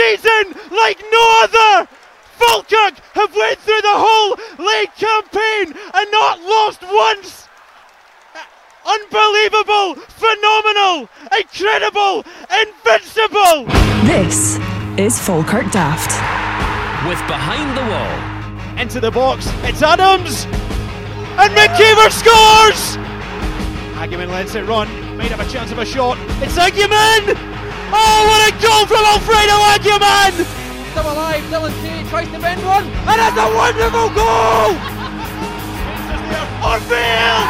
season like no other. Falkirk have went through the whole league campaign and not lost once. Unbelievable, phenomenal, incredible, invincible. This is Falkirk Daft. With Behind the Wall. Into the box, it's Adams. And McKeever scores. Agyeman lets it run, might have a chance of a shot. It's Agyeman. Oh, what a goal from Alfredo Agyeman. Still alive, Dylan Tate tries to bend one, and it's a wonderful goal! Arfield!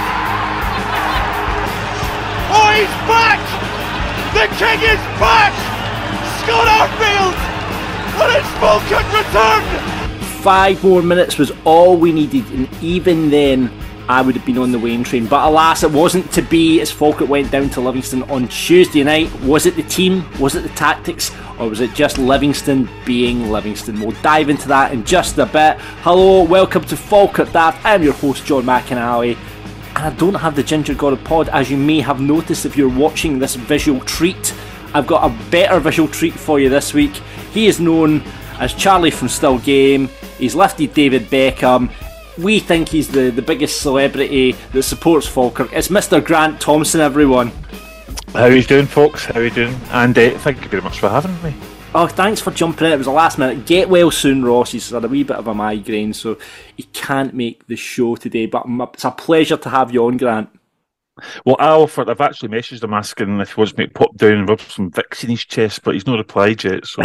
Oh, he's back! The king is back! Scott Arfield! On his Falkirk return! 5 more minutes was all we needed, and even then I would have been on the Wayne train, but alas it wasn't to be as Falkirk went down to Livingston on Tuesday night. Was it the team, was it the tactics, or was it just Livingston being Livingston? We'll dive into that in just a bit. Hello, welcome to Falkirk Daft. I'm your host John McAnally, and I don't have the Ginger God of Pod, as you may have noticed if you're watching this visual treat. I've got a better visual treat for you this week. He is known as Charlie from Still Game. He's lifted David Beckham. We think he's the biggest celebrity that supports Falkirk. It's Mr. Grant Thompson, everyone. How are you doing, folks? How are you doing? And thank you very much for having me. Oh, thanks for jumping in. It was a last minute. Get well soon, Ross. He's had a wee bit of a migraine, so he can't make the show today. But it's a pleasure to have you on, Grant. Well, I've actually messaged him asking if he wants me to pop down and rub some Vicks in his chest, but he's not replied yet. So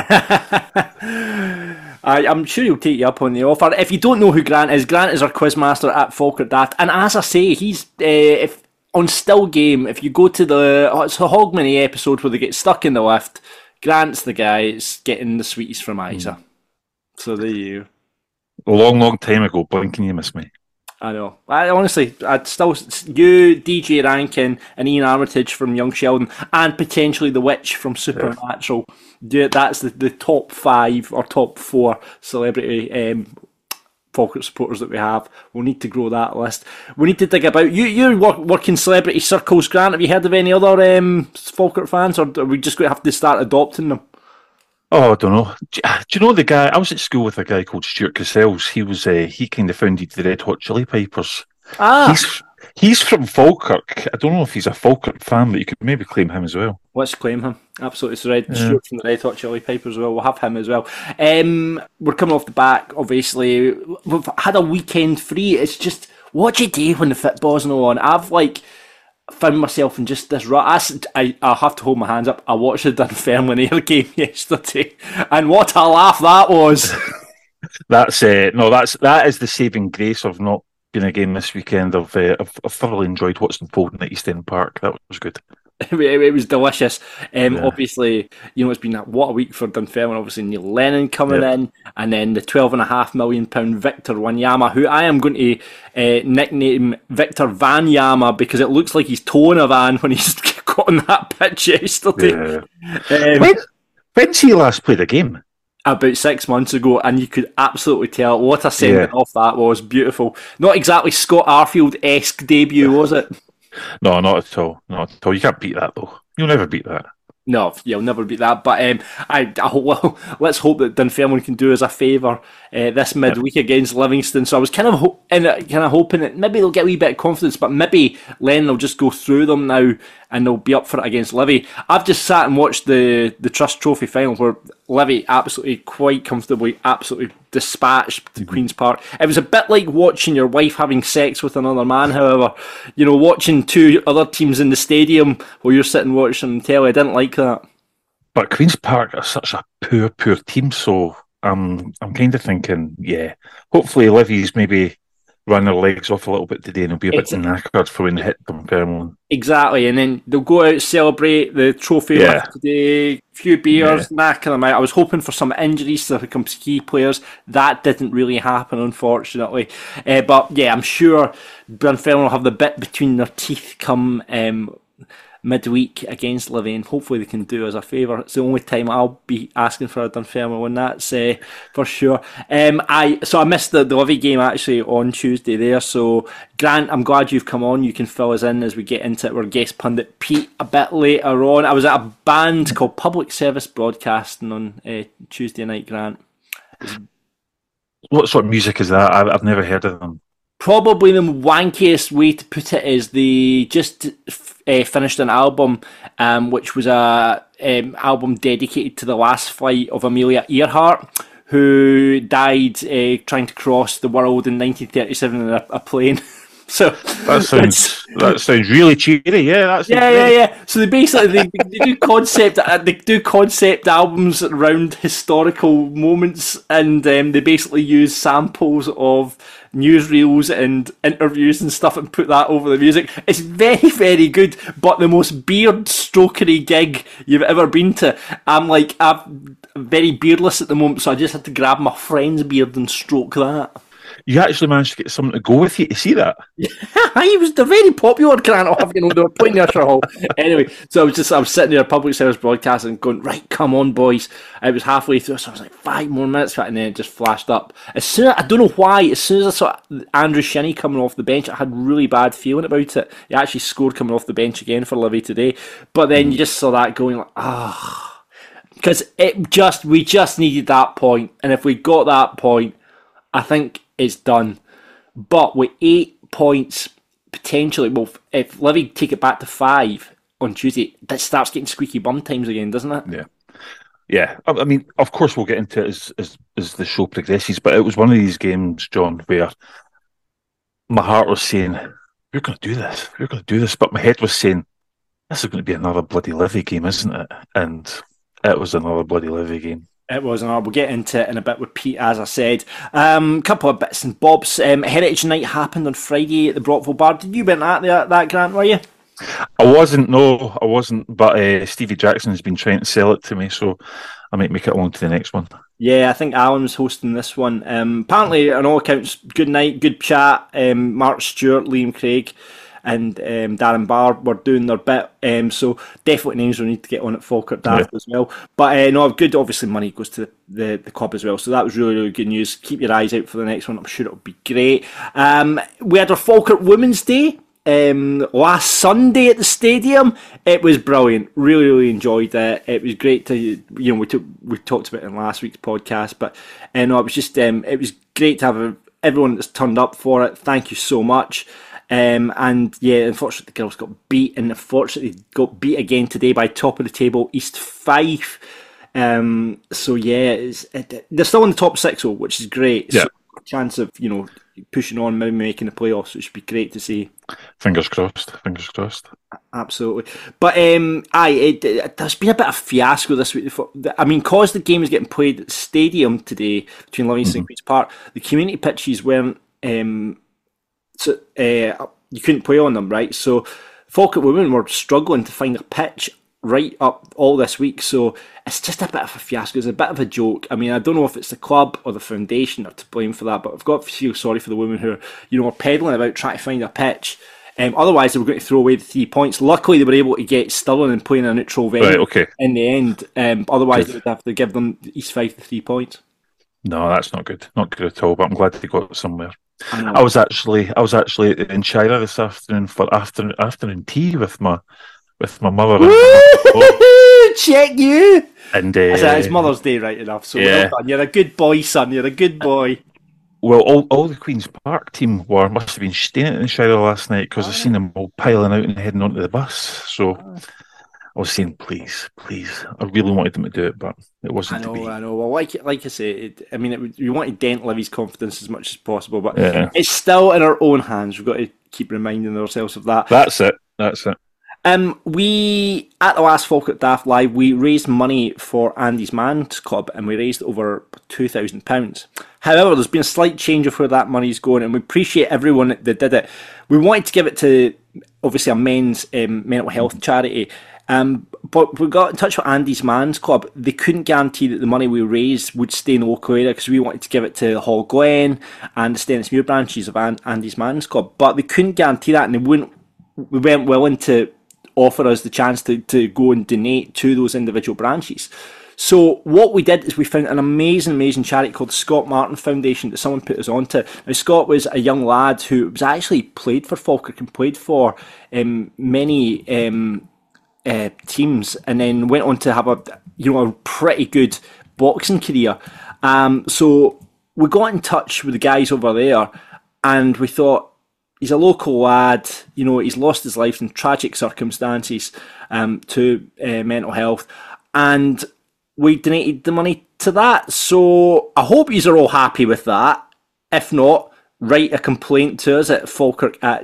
I'm sure he'll take you up on the offer. If you don't know who Grant is our quizmaster at Falkirk Daft, and as I say, he's if on Still Game. If you go to it's a Hogmanay episode where they get stuck in the lift, Grant's the guy that's getting the sweeties from Isa. So there you go. A long time ago, blinking you missed me. I know. I'd still you, DJ Rankin, and Ian Armitage from Young Sheldon, and potentially the Witch from Supernatural. Yeah, that's the top 5 or top 4 celebrity Falkirk supporters that we have. We'll need to grow that list. We need to dig about you work in celebrity circles, Grant. Have you heard of any other Falkirk fans, or are we just going to have to start adopting them? Oh, I don't know. Do you know the guy? I was at school with a guy called Stuart Cassells. He was he kind of founded the Red Hot Chili Peppers. He's from Falkirk. I don't know if he's a Falkirk fan, but you could maybe claim him as well. Let's claim him. Absolutely. It's Stuart from the Red Hot Chili Peppers as well. We'll have him as well. We're coming off the back, obviously. We've had a weekend free. It's just, what do you do when the football's not on? I've found myself in just this rut. I have to hold my hands up. I watched the Dunfermline Ayr game yesterday, and what a laugh that was. That is the saving grace of not being a game this weekend. I've thoroughly enjoyed what's unfolding at East End Park. That was good. It was delicious. Obviously, it's been what a week for Dunfermline. Obviously, Neil Lennon coming in, and then the £12.5 million Victor Wanyama, who I am going to nickname Victor Vanyama because it looks like he's towing a van when he's got on that pitch yesterday. Yeah. When's he last played a game? About 6 months ago, and you could absolutely tell what a sending off that was. Beautiful. Not exactly Scott Arfield-esque debut, was it? No, not at all. Not at all. You can't beat that, though. You'll never beat that. No, you'll never beat that. But let's hope that Dunfermline can do us a favour this midweek against Livingston. So I was kind of hoping that maybe they'll get a wee bit of confidence, but maybe Len will just go through them now and they'll be up for it against Livy. I've just sat and watched the Trust Trophy final where Livy absolutely quite comfortably absolutely dispatched the Queen's Park. It was a bit like watching your wife having sex with another man, however. Watching 2 other teams in the stadium while you're sitting watching the telly. I didn't like that. But Queen's Park are such a poor team, so I'm kind of thinking, hopefully Livy's maybe run their legs off a little bit today and they'll be a bit knackered for when they hit Dunfermline. Exactly, and then they'll go out, celebrate the trophy lift today, a few beers, knacking them out. I was hoping for some injuries to become key players. That didn't really happen, unfortunately. But I'm sure Dunfermline will have the bit between their teeth come midweek against Livy, and hopefully they can do us a favour. It's the only time I'll be asking for a Dunfermline win, that's for sure. I missed the Livy game actually on Tuesday there, so Grant, I'm glad you've come on. You can fill us in as we get into it. We're guest pundit Pete a bit later on. I was at a band called Public Service Broadcasting on Tuesday night, Grant. What sort of music is that? I've never heard of them. Probably the wankiest way to put it is they just finished an album, which was a album dedicated to the last flight of Amelia Earhart, who died trying to cross the world in 1937 in a plane. So that sounds really cheery. Yeah, yeah. So they basically they do concept albums around historical moments, and they basically use samples of newsreels and interviews and stuff and put that over the music. It's very, very good, but the most beard strokery gig you've ever been to. I'm very beardless at the moment, so I just had to grab my friend's beard and stroke that. You actually managed to get someone to go with you to see that? Yeah, he was the very popular Grant. They were playing the Usher Hall. Anyway, so I was sitting there, Public Service Broadcasting, going, right, come on, boys. It was halfway through, so I was like, 5 more minutes, and then it just flashed up. I don't know why, as soon as I saw Andrew Shinnie coming off the bench, I had a really bad feeling about it. He actually scored coming off the bench again for Livy today. But then you just saw that going, like, because we just needed that point, and if we got that point, I think it's done. But with 8 points potentially, well, if Livy take it back to 5 on Tuesday, that starts getting squeaky bum times again, doesn't it? Yeah. I mean, of course we'll get into it as the show progresses, but it was one of these games, John, where my heart was saying, we're going to do this, but my head was saying, this is going to be another bloody Livy game, isn't it? And it was another bloody Livy game. It was, and we'll get into it in a bit with Pete, as I said. Couple of bits and bobs. Heritage Night happened on Friday at the Brockville Bar. Did you went at that, Grant, were you? I wasn't, but Stevie Jackson has been trying to sell it to me, so I might make it along to the next one. Yeah, I think Alan was hosting this one. Apparently, on all accounts, good night, good chat. Mark Stewart, Liam Craig, and Darren Barr were doing their bit, so definitely names we need to get on at Falkirk Daft as well. But good, obviously money goes to the club as well, so that was really, really good news. Keep your eyes out for the next one, I'm sure it'll be great. We had our Falkirk Women's Day last Sunday at the stadium. It was brilliant, really, really enjoyed it. It was great to, we talked about it in last week's podcast, but it was just, it was great to have everyone that's turned up for it. Thank you so much. And yeah, unfortunately the girls got beat, and unfortunately got beat again today by top of the table East Fife. So yeah, they're still in the top 6 though, which is great. Yeah. So a chance of pushing on, maybe making the playoffs, which would be great to see. Fingers crossed. Absolutely. But there's been a bit of fiasco this week. I mean, cause the game was getting played at the stadium today between Livingston and Queen's Park, the community pitches weren't. So you couldn't play on them, right? So Falkirk Women were struggling to find a pitch right up all this week, so it's just a bit of a fiasco. It's a bit of a joke. I mean, I don't know if it's the club or the foundation are to blame for that, but I've got to feel sorry for the women who are peddling about trying to find a pitch. Otherwise, they were going to throw away the 3 points. Luckily, they were able to get Stirling and play in a neutral venue in the end. Otherwise, they would have to give them East Fife the 3 points. No, that's not good. Not good at all. But I'm glad they got somewhere. I was actually in Shira this afternoon for afternoon tea with my mother. Check you. And it's Mother's Day, right enough. So well done. You're a good boy, son. You're a good boy. Well, all the Queen's Park team must have been staying in Shira last night, because I seen them all piling out and heading onto the bus. So I was saying, please, I really wanted them to do it, but it wasn't to be. I know. Well, like I say, we want to dent Livy's confidence as much as possible, but it's still in our own hands. We've got to keep reminding ourselves of that. That's it. We, at the last Falkirk Daft Live, we raised money for Andy's Man's Club, and we raised over £2,000. However, there's been a slight change of where that money's going, and we appreciate everyone that did it. We wanted to give it to, obviously, a men's mental health charity. But we got in touch with Andy's Man's Club. They couldn't guarantee that the money we raised would stay in the local area, because we wanted to give it to Hall Glen and the Stennismuir branches of Andy's Man's Club. But they couldn't guarantee that, and we weren't willing to offer us the chance to go and donate to those individual branches. So what we did is we found an amazing charity called the Scott Martin Foundation that someone put us onto. Now, Scott was a young lad who was actually played for Falkirk and played for many teams, and then went on to have a pretty good boxing career. So we got in touch with the guys over there, and we thought, he's a local lad, he's lost his life in tragic circumstances to mental health, and we donated the money to that. So I hope you are all happy with that. If not, write a complaint to us at Falkirk at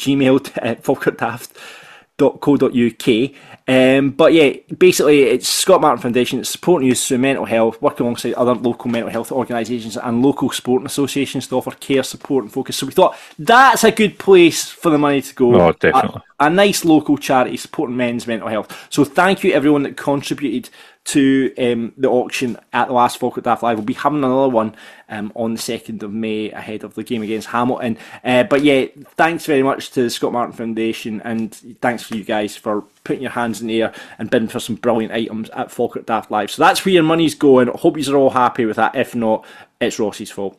falkirkdaft.co.uk. But yeah, basically it's Scott Martin Foundation. It's supporting youth through mental health, working alongside other local mental health organisations and local sporting associations to offer care, support and focus. So we thought that's a good place for the money to go. Oh, definitely. A nice local charity supporting men's mental health. So thank you everyone that contributed to the auction at the last Falkirk Daft Live. We'll be having another one on the 2nd of May ahead of the game against Hamilton. But yeah, thanks very much to the Scott Martin Foundation, and thanks for you guys for putting your hands in the air and bidding for some brilliant items at Falkirk Daft Live. So that's where your money's going. Hope you are all happy with that. If not, it's Ross's fault.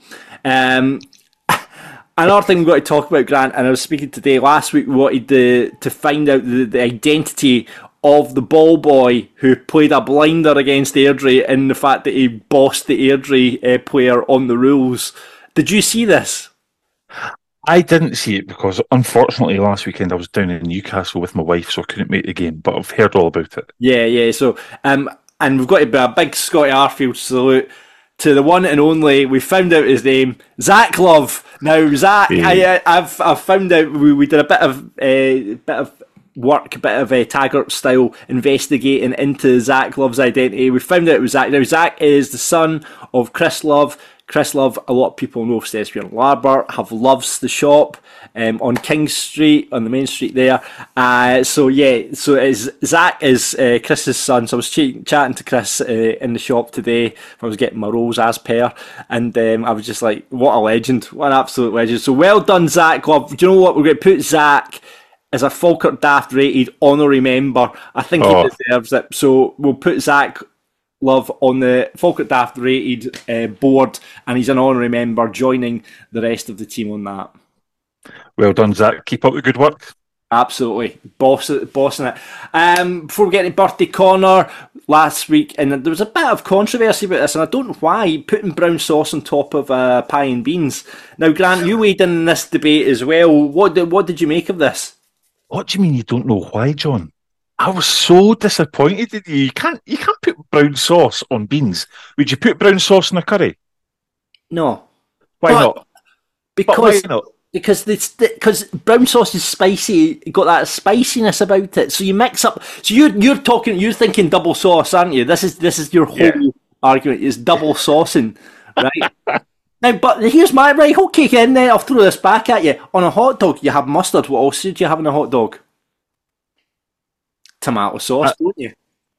Another thing we've got to talk about, Grant, and I was speaking today, last week we wanted to find out the identity of the ball boy who played a blinder against Airdrie, and the fact that he bossed the Airdrie player on the rules. Did you see this? I didn't see it because, unfortunately, last weekend I was down in Newcastle with my wife, so I couldn't make the game, but I've heard all about it. Yeah. So, and we've got to be a big Scotty Arfield salute to the one and only, we found out his name, Zach Love. Now, Zach, I've found out, we did a bit of work, a bit of Taggart style investigating into Zach Love's identity. We found out it was Zach. Now, Zach is the son of Chris Love. Chris Love, a lot of people know Stesby and Larbert, have Love's the shop on King Street, on the main street there. So Zach is Chris's son. So I was chatting to Chris in the shop today when I was getting my rolls as per, and I was just like, what a legend, what an absolute legend. So well done, Zach Love. Do you know what? We're going to put Zach as a Falkirk Daft rated honorary member. I think he deserves it. So we'll put Zach Love on the Falkirk Daft rated board, and he's an honorary member, joining the rest of the team on that. Well done, Zach. Keep up the good work. Absolutely. Bossing it. Before we get to birthday corner, last week, and there was a bit of controversy about this, and I don't know why, putting brown sauce on top of pie and beans. Now, Grant, you weighed in this debate as well. What did you make of this? What do you mean you don't know why, John? I was so disappointed in you. You can't put brown sauce on beans. Would you put brown sauce in a curry? No. Why not? Because brown sauce is spicy. You got that spiciness about it. So you mix up. So you're thinking double sauce, aren't you? This is your whole argument. Is double saucing, right? Now, but here's my right. Okay, then I'll throw this back at you. On a hot dog, you have mustard. What else did you have in a hot dog? Tomato sauce, don't you?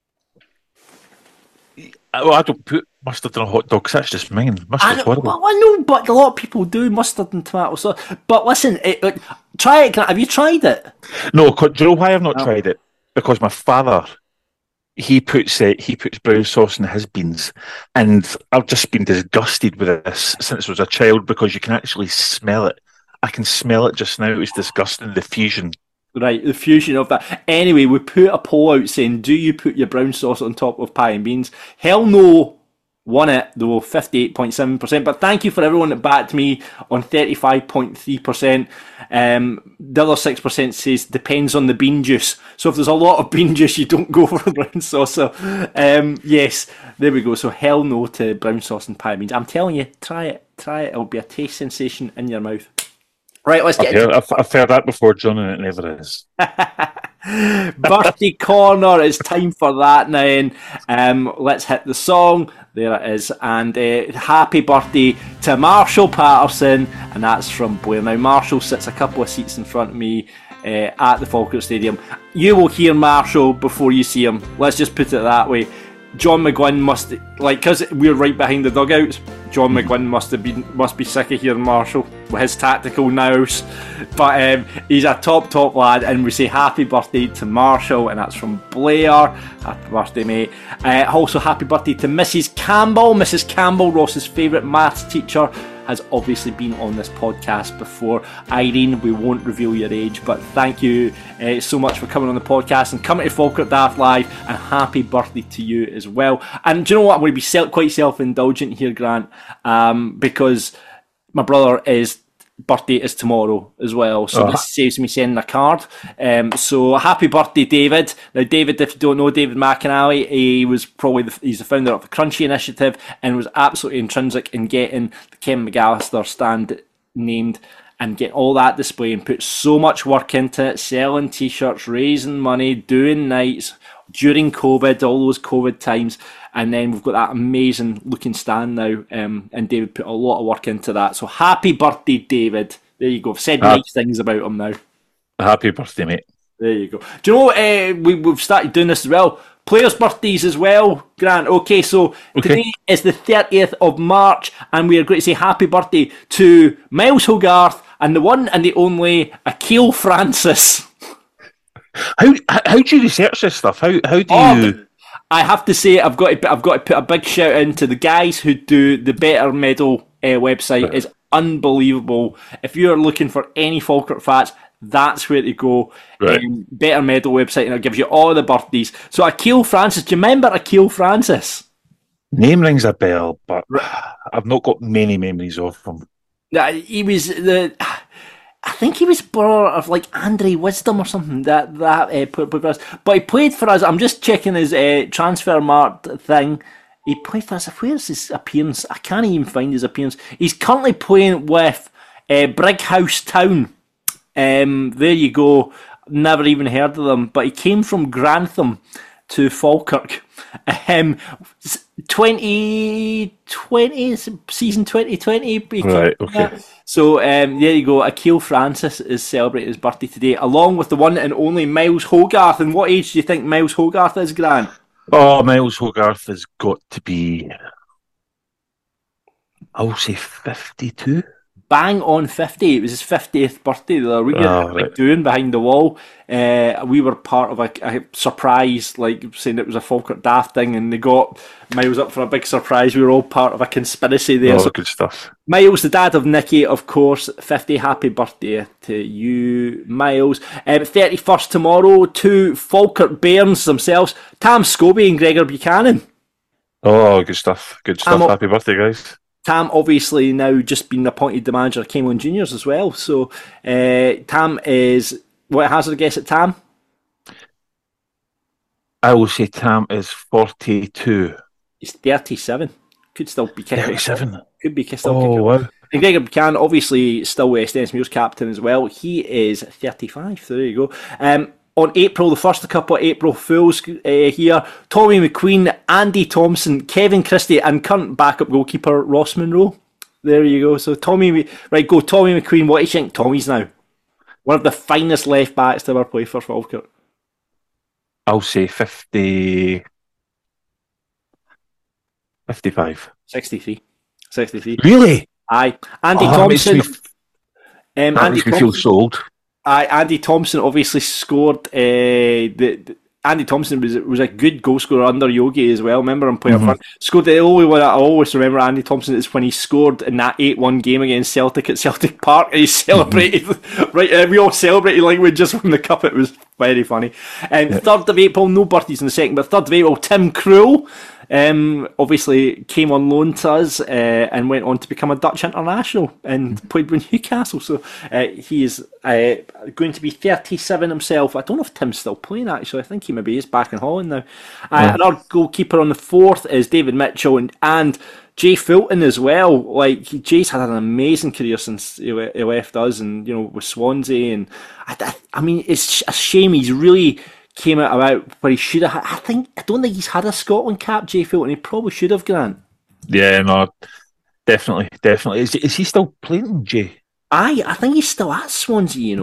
Well, I don't put mustard in a hot dog because that's just mine. Mustard's horrible. Well, I know, but a lot of people do mustard and tomato sauce. But listen, try it. Have you tried it? No, do you know why I've not tried it? Because my father, he puts brown sauce in his beans, and I've just been disgusted with this since I was a child because you can actually smell it. I can smell it just now. It's disgusting, the fusion. Right, the fusion of that. Anyway, we put a poll out saying, do you put your brown sauce on top of pie and beans? Hell no won it, though, 58.7%. But thank you for everyone that backed me on 35.3%. The other 6% says, depends on the bean juice. So if there's a lot of bean juice, you don't go for the brown sauce. So, yes, there we go. So hell no to brown sauce and pie and beans. I'm telling you, try it. It'll be a taste sensation in your mouth. Right, let's get I've heard that before, John, and it never is. Birthday corner, it's time for that now. Let's hit the song. There it is. And happy birthday to Marshall Patterson, and that's from Blair. Now, Marshall sits a couple of seats in front of me at the Falkirk Stadium. You will hear Marshall before you see him. Let's just put it that way. John McGuinn must, because we're right behind the dugouts, John McGlynn must be sick of hearing Marshall with his tactical nows. But he's a top lad, and we say happy birthday to Marshall, and that's from Blair. Happy birthday, mate. Also, happy birthday to Mrs. Campbell. Mrs. Campbell, Ross's favourite maths teacher, has obviously been on this podcast before. Irene, we won't reveal your age, but thank you so much for coming on the podcast and coming to Falkirk Daft Live, and happy birthday to you as well. And do you know what? I'm going to be quite self-indulgent here, Grant, because my brother's birthday is tomorrow as well, so this saves me sending a card. So happy birthday, David. Now, David, if you don't know David McAnally, he's the founder of the Crunchy Initiative, and was absolutely intrinsic in getting the Ken McAllister stand named and get all that display, and put so much work into it, selling t-shirts, raising money, doing nights during COVID, all those COVID times. And then we've got that amazing looking stand now, and David put a lot of work into that. So happy birthday, David. There you go. I've said nice things about him now. Happy birthday, mate. There you go. Do you know we've started doing this as well? Players' birthdays as well, Grant. Okay, so today is the 30th of March, and we are going to say happy birthday to Miles Hogarth and the one and the only Akil Francis. How do you research this stuff? How do you... I have to say, I've got to put a big shout out to the guys who do the Better Medal website. It's unbelievable. If you're looking for any Falkirk facts, that's where to go. Right. Better Medal website, and it gives you all the birthdays. So Akil Francis, do you remember Akil Francis? Name rings a bell, but I've not got many memories of him. He was I think he was brother of like Andre Wisdom or something. That played for us, but he played for us. I'm just checking his transfer marked thing. He played for us. Where's his appearance? I can't even find his appearance. He's currently playing with Brighouse Town. There you go. Never even heard of them, but he came from Grantham to Falkirk. 2020 season 2020. Right. Okay. So there you go. Akil Francis is celebrating his birthday today, along with the one and only Miles Hogarth. And what age do you think Miles Hogarth is, Grant? Oh, Miles Hogarth has got to be, I'll say 52. Bang on 50. It was his 50th birthday the other week. Doing behind the wall. We were part of a surprise, like saying it was a Falkirk Daft thing, and they got Miles up for a big surprise. We were all part of a conspiracy there. Oh, good stuff. Miles, the dad of Nikki, of course, 50. Happy birthday to you, Miles. 31st tomorrow, to Falkirk Bairns themselves, Tam Scobie and Gregor Buchanan. Oh, good stuff. Good stuff. Happy birthday, guys. Tam obviously now just been appointed the manager of Camelon Juniors as well. So Tam is, what hazard a guess at Tam? I will say Tam is 42. He's 37. Could still be kicking. 37? Could be still kicking. Wow. And Gregor Buchanan, obviously still Stennismuir's captain as well. He is 35. So there you go. On April, the first couple of April Fools here, Tommy McQueen, Andy Thompson, Kevin Christie, and current backup goalkeeper Ross Monroe. There you go. So Tommy McQueen. What do you think Tommy's now? One of the finest left backs to ever play for Falkirk. I'll say 50... 55. 63. Really? Aye. Andy Thompson. That makes me feel so old. Andy Thompson obviously scored. Andy Thompson was a good goal scorer under Yogi as well. Remember him playing up front. Scored the only one I always remember Andy Thompson is when he scored in that 8-1 game against Celtic at Celtic Park, and he celebrated right. We all celebrated like we just won the cup. It was very funny. 3rd of April, no birthdays in the second, but 3rd of April, Tim Krul. Obviously came on loan to us and went on to become a Dutch international and played with Newcastle. So he is going to be 37 himself. I don't know if Tim's still playing actually. I think he maybe is back in Holland now. Another goalkeeper on the 4th is David Mitchell and Jay Fulton as well. Like Jay's had an amazing career since he left us, and with Swansea. And I mean, it's a shame he's really came out about where he should have. I don't think he's had a Scotland cap, Jay Fulton. He probably should have, Grant. Yeah, no, definitely. Is he still playing, Jay? I think he's still at Swansea.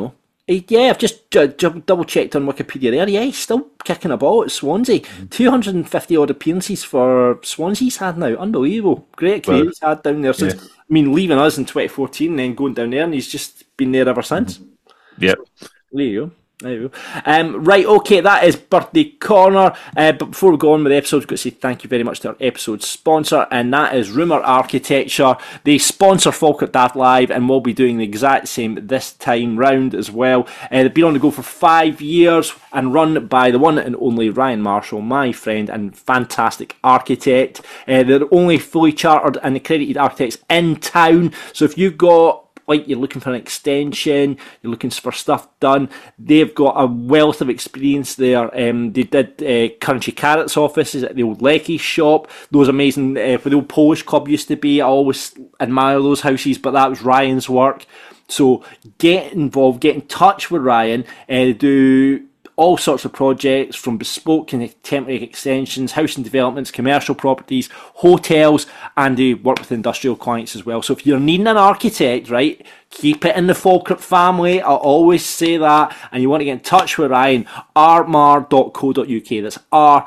Yeah, I've just double checked on Wikipedia there. Yeah, he's still kicking a ball at Swansea. 250 odd appearances for Swansea he's had now. Unbelievable. Great career he's had down there since. Yeah. I mean, leaving us in 2014 and then going down there, and he's just been there ever since. Yeah. There you go. There you go. Right, okay, that is Birthday Corner. But before we go on with the episode, we've got to say thank you very much to our episode sponsor, and that is Rumour Architecture. They sponsor Falkirk Daft Live, and we'll be doing the exact same this time round as well. They've been on the go for 5 years and run by the one and only Ryan Marshall, my friend and fantastic architect. They're the only fully chartered and accredited architects in town. So if you've got, like, you're looking for an extension, you're looking for stuff done, they've got a wealth of experience there. They did Currency Carrot's offices at the old Leckie shop. Those amazing, where the old Polish club used to be. I always admire those houses, but that was Ryan's work. So get involved, get in touch with Ryan, do all sorts of projects, from bespoke and temporary extensions, housing developments, commercial properties, hotels, and they work with industrial clients as well. So if you're needing an architect, right, keep it in the Falkirk family. I'll always say that. And you want to get in touch with Ryan, rmar.co.uk. That's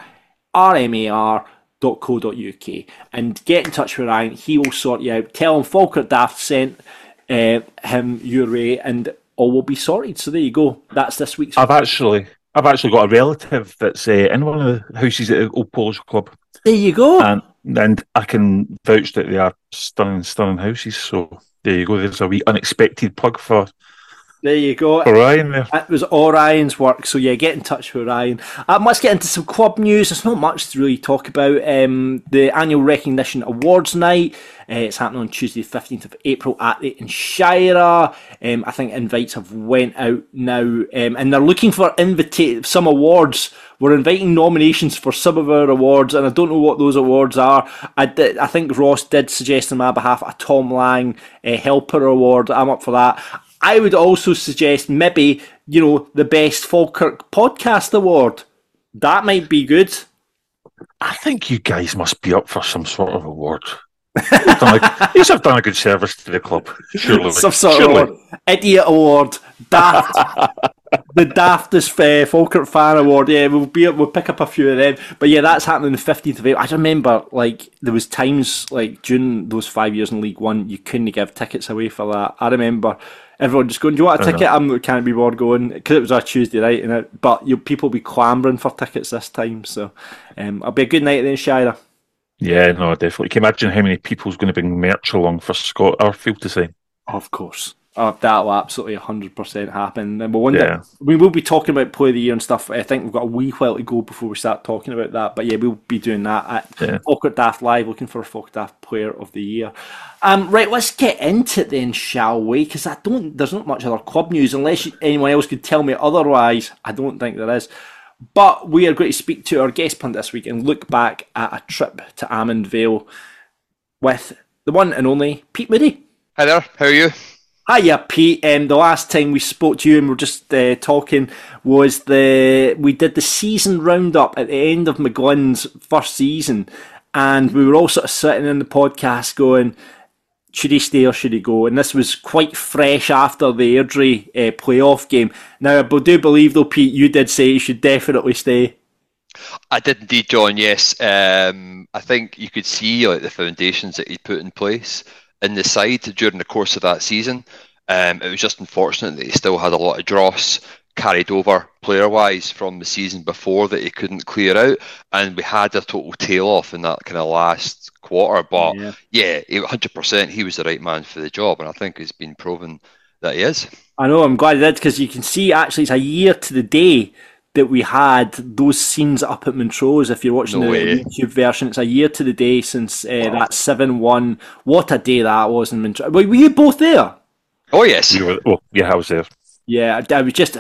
rmar.co.uk. And get in touch with Ryan. He will sort you out. Tell him Falkirk Daft sent him your way, and all will be sorted. So there you go. That's this week's. I've actually got a relative that's in one of the houses at the old Polish club. There you go. And I can vouch that they are stunning houses. So there you go. There's a wee unexpected plug for. There you go. For Ryan there. It was all Ryan's work. So yeah, get in touch with Ryan. Let's get into some club news. There's not much to really talk about. The annual recognition awards night. It's happening on Tuesday, the 15th of April at the Inshira. I think invites have went out now, and they're looking for some awards. We're inviting nominations for some of our awards, and I don't know what those awards are. I think Ross did suggest on my behalf a Tom Lang Helper Award. I'm up for that. I would also suggest maybe, the Best Falkirk Podcast Award. That might be good. I think you guys must be up for some sort of award. You've done a good service to the club, surely. Some sort of award. Idiot Award. Daft. The daftest Falkirk fan award. Yeah, we'll pick up a few of them. But yeah, that's happening the 15th of April. I remember, there was times, during those 5 years in League One, you couldn't give tickets away for that. I remember everyone just going, do you want a ticket? I can't be bothered going, because it was a Tuesday night, but people will be clambering for tickets this time. So it'll be a good night at the Inshira. Yeah, no, definitely. Can you imagine how many people's going to bring merch along for Scott Arfield to sign? Of course. That will absolutely 100% happen. And we will be talking about Play of the Year and stuff. I think we've got a wee while to go before we start talking about that. But yeah, we'll be doing that at Falkirk Daft Live, looking for a Falkirk Daft Player of the Year. Right, let's get into it then, shall we? Because there's not much other club news, unless anyone else could tell me otherwise. I don't think there is. But we are going to speak to our guest pundit this week and look back at a trip to Amond Vale with the one and only Pete Moody. Hi there, how are you? Hiya, Pete. The last time we spoke to you and we were just talking was we did the season roundup at the end of McGlynn's first season, and we were all sort of sitting in the podcast going, should he stay or should he go? And this was quite fresh after the Airdrie playoff game. Now, I do believe, though, Pete, you did say he should definitely stay. I did indeed, John, yes. I think you could see the foundations that he put in place in the side during the course of that season. It was just unfortunate that he still had a lot of dross carried over player-wise from the season before that he couldn't clear out, and we had a total tail-off in that kind of last quarter. But yeah 100%, he was the right man for the job, and I think it's been proven that he is. I know, I'm glad he did, because you can see actually it's a year to the day that we had those scenes up at Montrose. If you're watching the YouTube version, it's a year to the day since that 7-1. What a day that was in Montrose. Were you both there? Oh, yes. I was there. Yeah, I was just,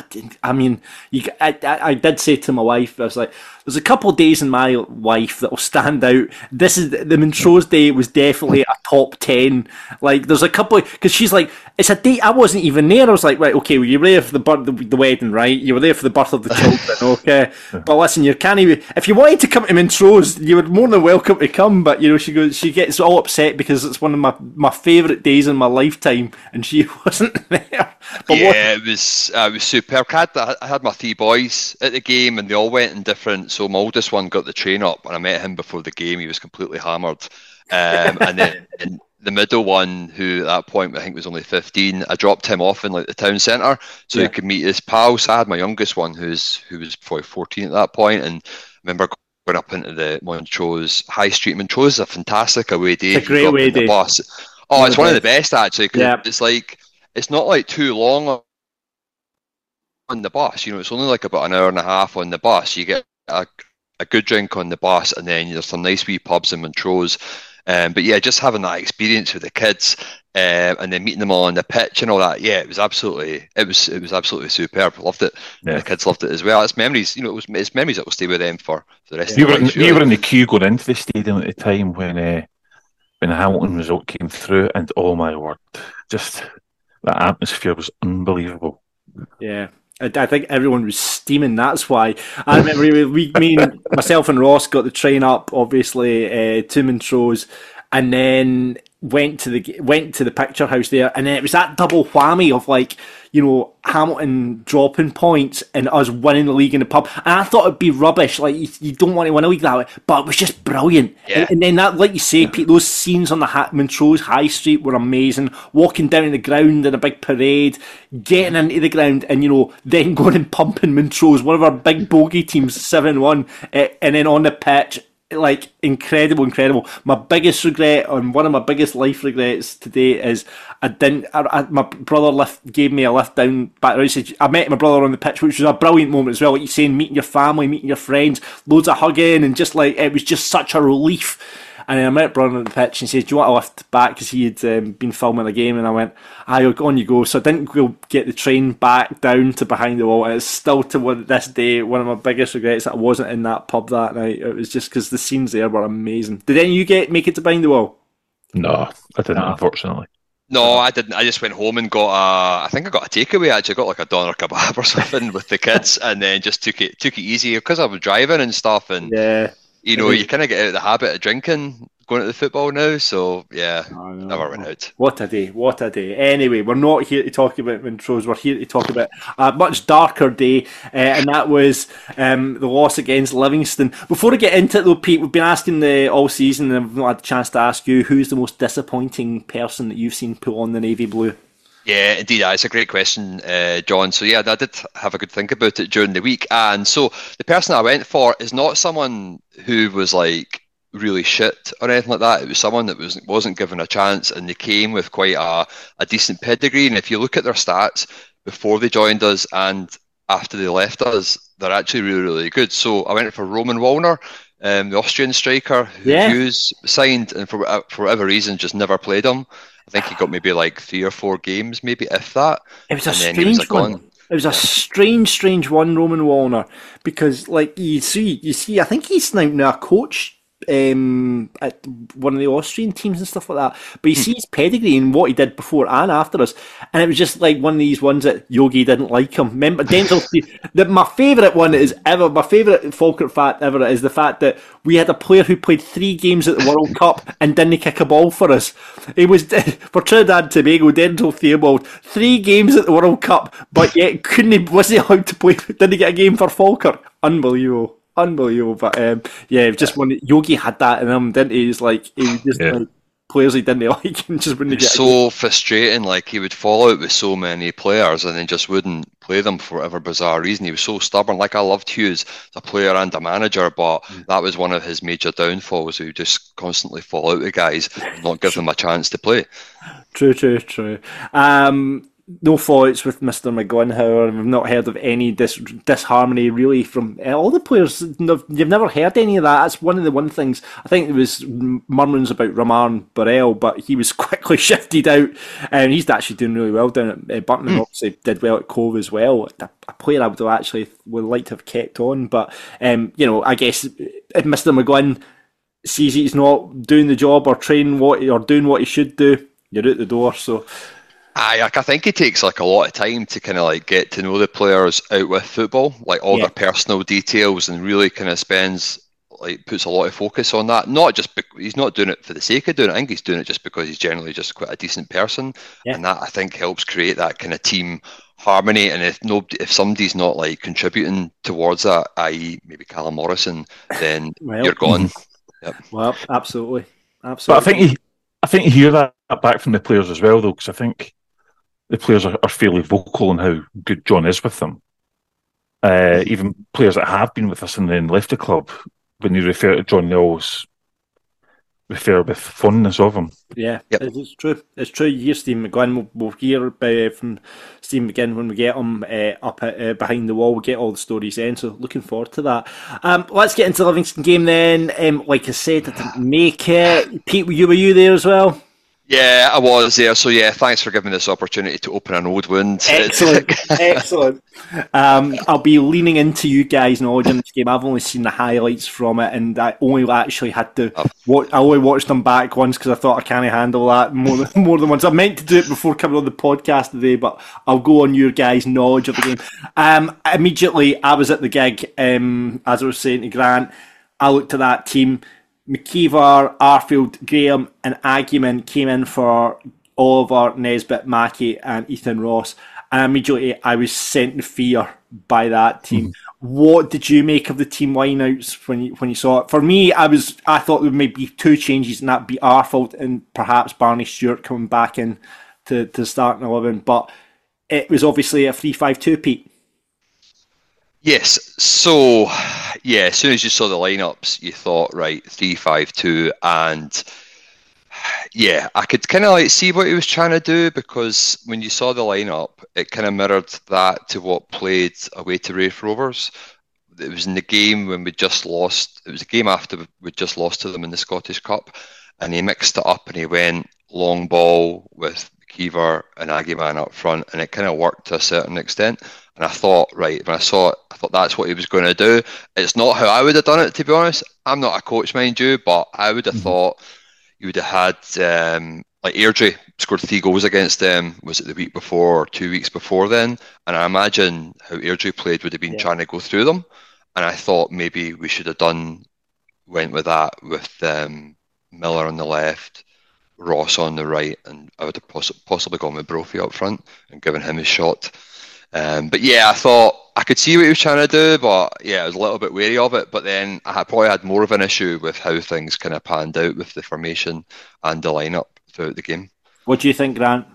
I did say to my wife, I was like, there's a couple of days in my life that will stand out. This is, the Montrose day was definitely a top 10. There's a couple, because she's like, it's a day, I wasn't even there. I was like, right, okay, well, you were there for the wedding, right? You were there for the birth of the children, okay? But listen, if you wanted to come to Montrose, you were more than welcome to come, but, she gets all upset because it's one of my favourite days in my lifetime, and she wasn't there. But Yeah, it was superb. I had my 3 boys at the game, and they all went in different. So my oldest one got the train up, and I met him before the game. He was completely hammered. And then the middle one, who at that point I think was only 15, I dropped him off in like the town centre so he could meet his pals. So I had my youngest one, who was probably 14 at that point, and I remember going up into the Montrose High Street. Montrose is a fantastic away day. It's a great away day. Bus. Oh, it's one of the best actually. It's like, it's not like too long on the bus. It's only like about an hour and a half on the bus. You get a good drink on the bus, and then there's some nice wee pubs in Montrose. But yeah, just having that experience with the kids, and then meeting them all on the pitch and all that. Yeah, it was absolutely superb. Loved it. Yeah. The kids loved it as well. It's memories. It's memories that will stay with them for the rest of their lives. You were in the queue going into the stadium at the time when the Hamilton result came through, and oh my word, just that atmosphere was unbelievable. Yeah. I think everyone was steaming. That's why I remember myself and Ross got the train up, obviously, to Montrose, and then went to the picture house there, and then it was that double whammy of Hamilton dropping points and us winning the league in the pub. And I thought it'd be rubbish, like you don't want to win a league that way, but it was just brilliant. Yeah. And then that, like you say, Pete, those scenes on the Montrose High Street were amazing. Walking down the ground in a big parade, getting into the ground, and then going and pumping Montrose, one of our big bogey teams, 7-1, and then on the pitch. Like incredible. My biggest regret, and one of my biggest life regrets today, is my brother gave me a lift down back road. I met my brother on the pitch, which was a brilliant moment as well. Like you're saying, meeting your family, meeting your friends, loads of hugging, and just like it was just such a relief. And then I met brother on the pitch and he said, "Do you want a lift back?" Because he had been filming a game, and I went, "Aye, on you go." So I didn't go get the train back down to behind the wall, and it's still to this day one of my biggest regrets that I wasn't in that pub that night. It was just because the scenes there were amazing. Did any of you make it to behind the wall? No, I didn't, unfortunately. No, I didn't. I just went home and I think I got a takeaway. Actually, I got like a doner kebab or something with the kids, and then just took it easy because I was driving and stuff, and you kind of get out of the habit of drinking going to the football now, so never went out. What a day. Anyway, we're not here to talk about Montrose, we're here to talk about a much darker day, and that was the loss against Livingston. Before I get into it though, Pete, we've been asking all season, and I've not had a chance to ask you, who's the most disappointing person that you've seen put on the navy blue? Yeah, indeed, it's a great question, John. So yeah, I did have a good think about it during the week, and so the person I went for is not someone who was like really shit or anything like that. It was someone that wasn't given a chance, and they came with quite a decent pedigree. And if you look at their stats before they joined us and after they left us, they're actually really, really good. So I went for Roman Wallner, the Austrian striker who Hughes signed, and for whatever reason just never played him. I think he got maybe like 3 or 4 games, maybe if that. It was a strange one. It was a strange one, Roman Wallner, because like you see, I think he's now a coach at one of the Austrian teams and stuff like that. But you see his pedigree and what he did before and after us, and it was just like one of these ones that Yogi didn't like him. Remember, my favourite one is ever. My favourite Falkirk fact ever is the fact that we had a player who played 3 games at the World Cup and didn't kick a ball for us. He was for Trinidad and Tobago, Denzel Theobald, 3 games at the World Cup, but yet wasn't allowed to play. Didn't get a game for Falkirk. Unbelievable. But just when Yogi had that in him, didn't he? Like players he didn't like and just wouldn't get. So frustrating. Like he would fall out with so many players and then just wouldn't play them for whatever bizarre reason. He was so stubborn. Like I loved Hughes as a player and a manager, but that was one of his major downfalls. He would just constantly fall out with guys and not give them a chance to play. True. No faults with Mr. McGlynn, however. We've not heard of any disharmony really from all the players. You've never heard any of that. That's one of the things. I think there was murmurings about Romain Borrell, but he was quickly shifted out, and he's actually doing really well down at Buckingham. Obviously did well at Cove as well. A player I would like to have kept on, but I guess if Mr. McGlynn sees he's not doing the job or doing what he should do, you're out the door. So. I think it takes like a lot of time to kind of like get to know the players out with football, like all their personal details, and really kind of puts a lot of focus on that. Not just he's not doing it for the sake of doing it. I think he's doing it just because he's generally just quite a decent person, and that I think helps create that kind of team harmony, and if somebody's not like contributing towards that, i.e. maybe Callum Morrison, then you're gone. Yep. Well, absolutely. But I think you hear that back from the players as well, though, because I think the players are fairly vocal on how good John is with them. Even players that have been with us and then left the club, when they refer to John, they always refer with fondness of him. Yeah, It's true. It's true. You hear Steve McGlynn. We'll hear from Steve McGlynn when we get him up at Behind the Wall. We'll get all the stories then, so looking forward to that. Let's get into the Livingston game then. Like I said, I didn't make it. Pete, were you there as well? Yeah, I was there. So yeah, thanks for giving me this opportunity to open an old wound. Excellent, excellent. I'll be leaning into you guys' knowledge in this game. I've only seen the highlights from it, and I only actually had to. I only watched them back once because I thought I can't handle that more than once. I meant to do it before coming on the podcast today, but I'll go on your guys' knowledge of the game. Immediately, I was at the gig. As I was saying to Grant, I looked at that team. McKeever, Arfield, Graham and Agyeman came in for Oliver, Nesbitt, Mackie and Ethan Ross, and immediately I was sent to fear by that team. What did you make of the team lineouts when you saw it? For me, I thought there might be two changes, and that'd be Arfield and perhaps Barney Stewart coming back in to start in 11, but it was obviously a 3-5-2, Pete. Yes, so yeah, as soon as you saw the lineups, you thought, right, 3-5-2, and yeah, I could kind of like see what he was trying to do, because when you saw the lineup, it kind of mirrored that to what played away to Raith Rovers. It was in the game when we just lost. It was a game after we just lost to them in the Scottish Cup, and he mixed it up and he went long ball with McKeever and Agyeman up front, and it kind of worked to a certain extent. And I thought, right, when I saw it, I thought that's what he was going to do. It's not how I would have done it, to be honest. I'm not a coach, mind you, but I would have thought you would have had, like Airdrie scored 3 goals against them, was it the week before or 2 weeks before then? And I imagine how Airdrie played would have been trying to go through them. And I thought maybe we should have went with that, with Miller on the left, Ross on the right, and I would have possibly gone with Brophy up front and given him his shot. But yeah, I thought I could see what he was trying to do, but yeah, I was a little bit wary of it. But then I probably had more of an issue with how things kind of panned out with the formation and the lineup throughout the game. What do you think, Grant?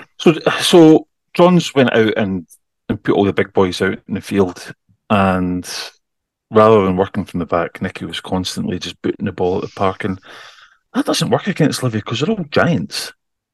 So Johns went out and put all the big boys out in the field, and rather than working from the back, Nicky was constantly just booting the ball at the park, and that doesn't work against Livy because they're all giants.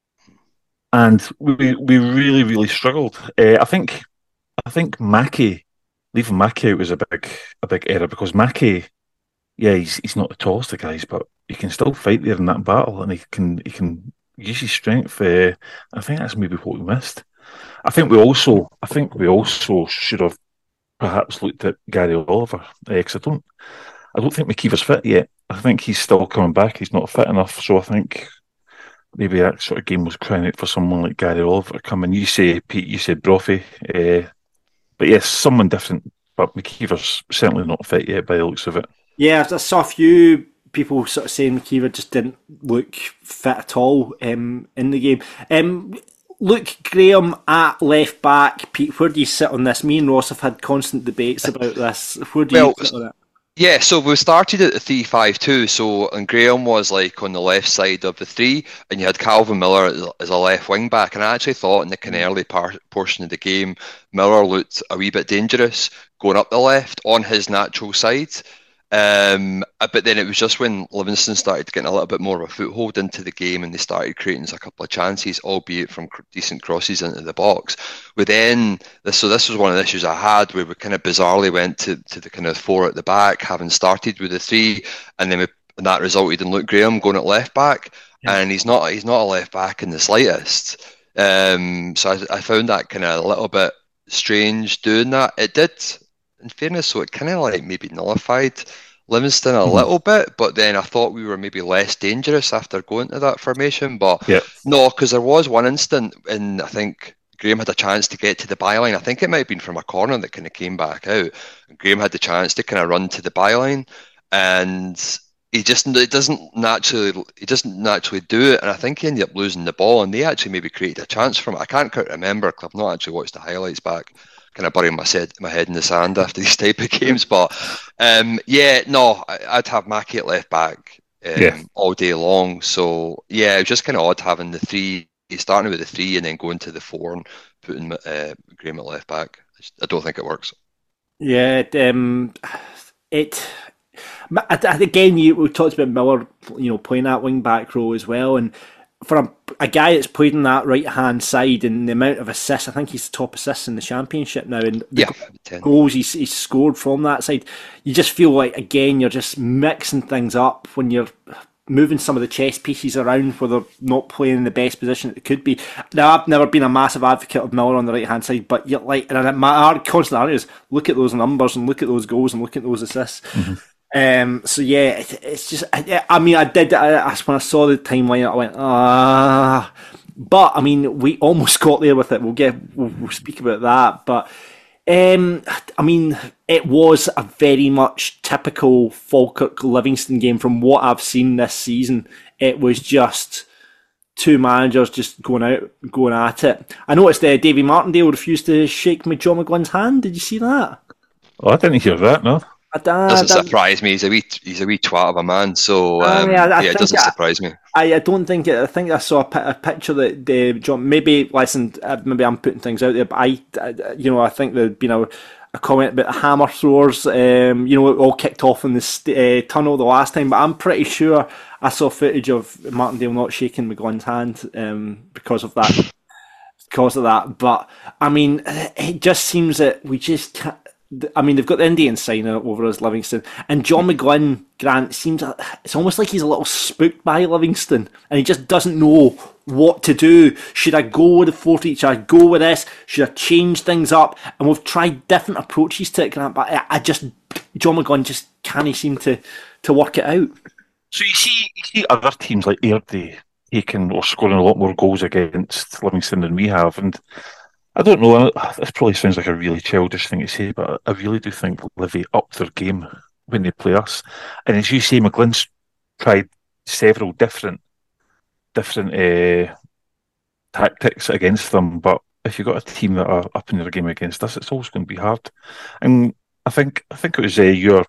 And we really, really struggled. I think Mackie, leaving Mackie out was a big error, because Mackie, yeah, he's not the tallest of guys, but he can still fight there in that battle, and he can use his strength. I think that's maybe what we missed. I think we also should have perhaps looked at Gary Oliver, because I don't think McKeever's fit yet. I think he's still coming back. He's not fit enough, so I think maybe that sort of game was crying out for someone like Gary Oliver to come in. You say, Pete, you said Brophy. But yes, someone different. But McKeever's certainly not fit yet by the looks of it. Yeah, I saw a few people sort of saying McKeever just didn't look fit at all in the game. Luke Graham at left back. Pete, where do you sit on this? Me and Ross have had constant debates about this. Where do you sit on it? Yeah, so we started at the 3-5-2, and Graham was like on the left side of the 3, and you had Calvin Miller as a left wing back, and I actually thought in the kind of early portion of the game, Miller looked a wee bit dangerous going up the left on his natural side. But then it was just when Livingston started getting a little bit more of a foothold into the game, and they started creating a couple of chances, albeit from decent crosses into the box. This was one of the issues I had, where we kind of bizarrely went to the kind of 4 at the back, having started with the 3, and then and that resulted in Luke Graham going at left back, and he's not a left back in the slightest. So I found that kind of a little bit strange doing that. It did, in fairness, so it kind of like maybe nullified Livingston a little bit, but then I thought we were maybe less dangerous after going to that formation. But no, because there was one instant, and I think Graham had a chance to get to the byline. I think it might have been from a corner that kind of came back out. And Graham had the chance to kind of run to the byline, and he doesn't naturally do it, and I think he ended up losing the ball, and they actually maybe created a chance from it. I can't quite remember because I've not actually watched the highlights back. Kind of burying my head in the sand after these type of games, but I'd have Mackie at left back all day long. So it was just kind of odd having the three, starting with the three and then going to the four and putting Graham at left back. I don't think it works. Yeah, again, we talked about Miller, playing that wing back role as well, and for a guy that's played on that right hand side and the amount of assists, I think he's the top assist in the championship now, and the goals he's scored from that side, you just feel like again you're just mixing things up when you're moving some of the chess pieces around where they're not playing in the best position that it could be. Now, I've never been a massive advocate of Miller on the right hand side, but you're like, and my constant argument is look at those numbers and look at those goals and look at those assists. Mm-hmm. It's just, I mean, when I saw the timeline, I went, but I mean, we almost got there with it. We'll speak about that, but I mean, it was a very much typical Falkirk Livingston game from what I've seen this season. It was just two managers just going at it. I noticed Davy Martindale refused to shake John McGlynn's hand. Did you see that? Oh, I didn't hear that, no. Doesn't surprise me. He's a wee twat of a man, so it doesn't surprise me. I don't think it. I think I saw a picture that John. Maybe I'm putting things out there, but I think there'd been a comment about the hammer throwers. It all kicked off in the tunnel the last time, but I'm pretty sure I saw footage of Martindale not shaking McGlynn's hand because of that. But I mean, it just seems that we just can't. I mean, they've got the Indian sign over as Livingston, and John McGlynn, Grant, it's almost like he's a little spooked by Livingston, and he just doesn't know what to do. Should I go with the 4-3? Should I go with this? Should I change things up? And we've tried different approaches to it, Grant, but John McGlynn just can't seem to work it out. So you see other teams like Airdrie taking or scoring a lot more goals against Livingston than we have, and I don't know, this probably sounds like a really childish thing to say, but I really do think Livy upped their game when they play us. And as you say, McGlynn's tried several different tactics against them, but if you've got a team that are upping their game against us, it's always going to be hard. And I think it was your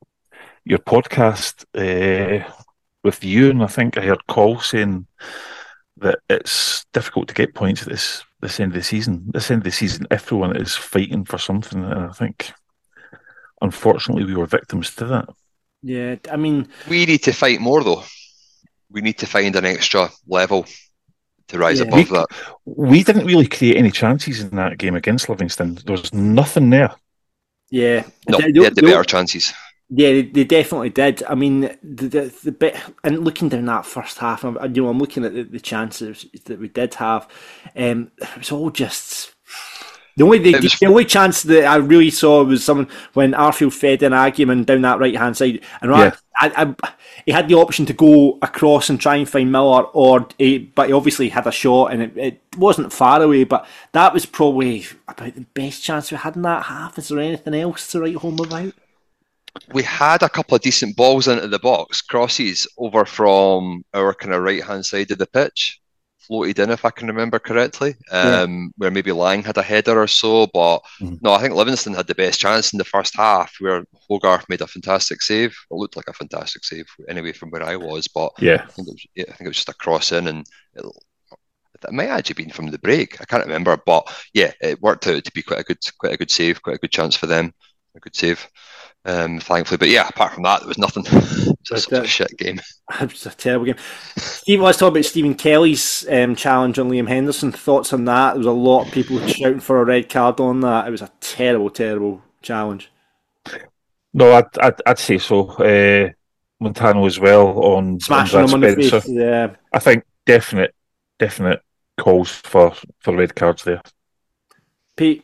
podcast with you, and I think I heard Cole saying that it's difficult to get points at this end of the season. This end of the season, everyone is fighting for something, and I think, unfortunately, we were victims to that. Yeah, I mean, we need to fight more, though. We need to find an extra level to rise above that. We didn't really create any chances in that game against Livingston. There was nothing there. Yeah, no, they had the better chances. Yeah, they definitely did. I mean, the bit, and looking down that first half, I'm looking at the chances that we did have. It was all just the only chance that I really saw was someone when Arfield fed in Agyeman down that right hand side, and he had the option to go across and try and find Miller, but he obviously had a shot, and it wasn't far away. But that was probably about the best chance we had in that half. Is there anything else to write home about? We had a couple of decent balls into the box, crosses over from our kind of right-hand side of the pitch, floated in, if I can remember correctly, where maybe Lang had a header or so. But no, I think Livingston had the best chance in the first half, where Hogarth made a fantastic save. It looked like a fantastic save anyway from where I was, but I think it was just a cross in, and it might have actually been from the break. I can't remember, but it worked out to be quite a good save, quite a good chance for them, a good save. Thankfully, but apart from that, there was nothing. It was a shit game. It was a terrible game. Steve, let's talk about Stephen Kelly's challenge on Liam Henderson. Thoughts on that? There was a lot of people shouting for a red card on that. It was a terrible, terrible challenge. No, I'd say so. Montano as well on smashing him on the face. Yeah, I think definite calls for red cards there. Pete.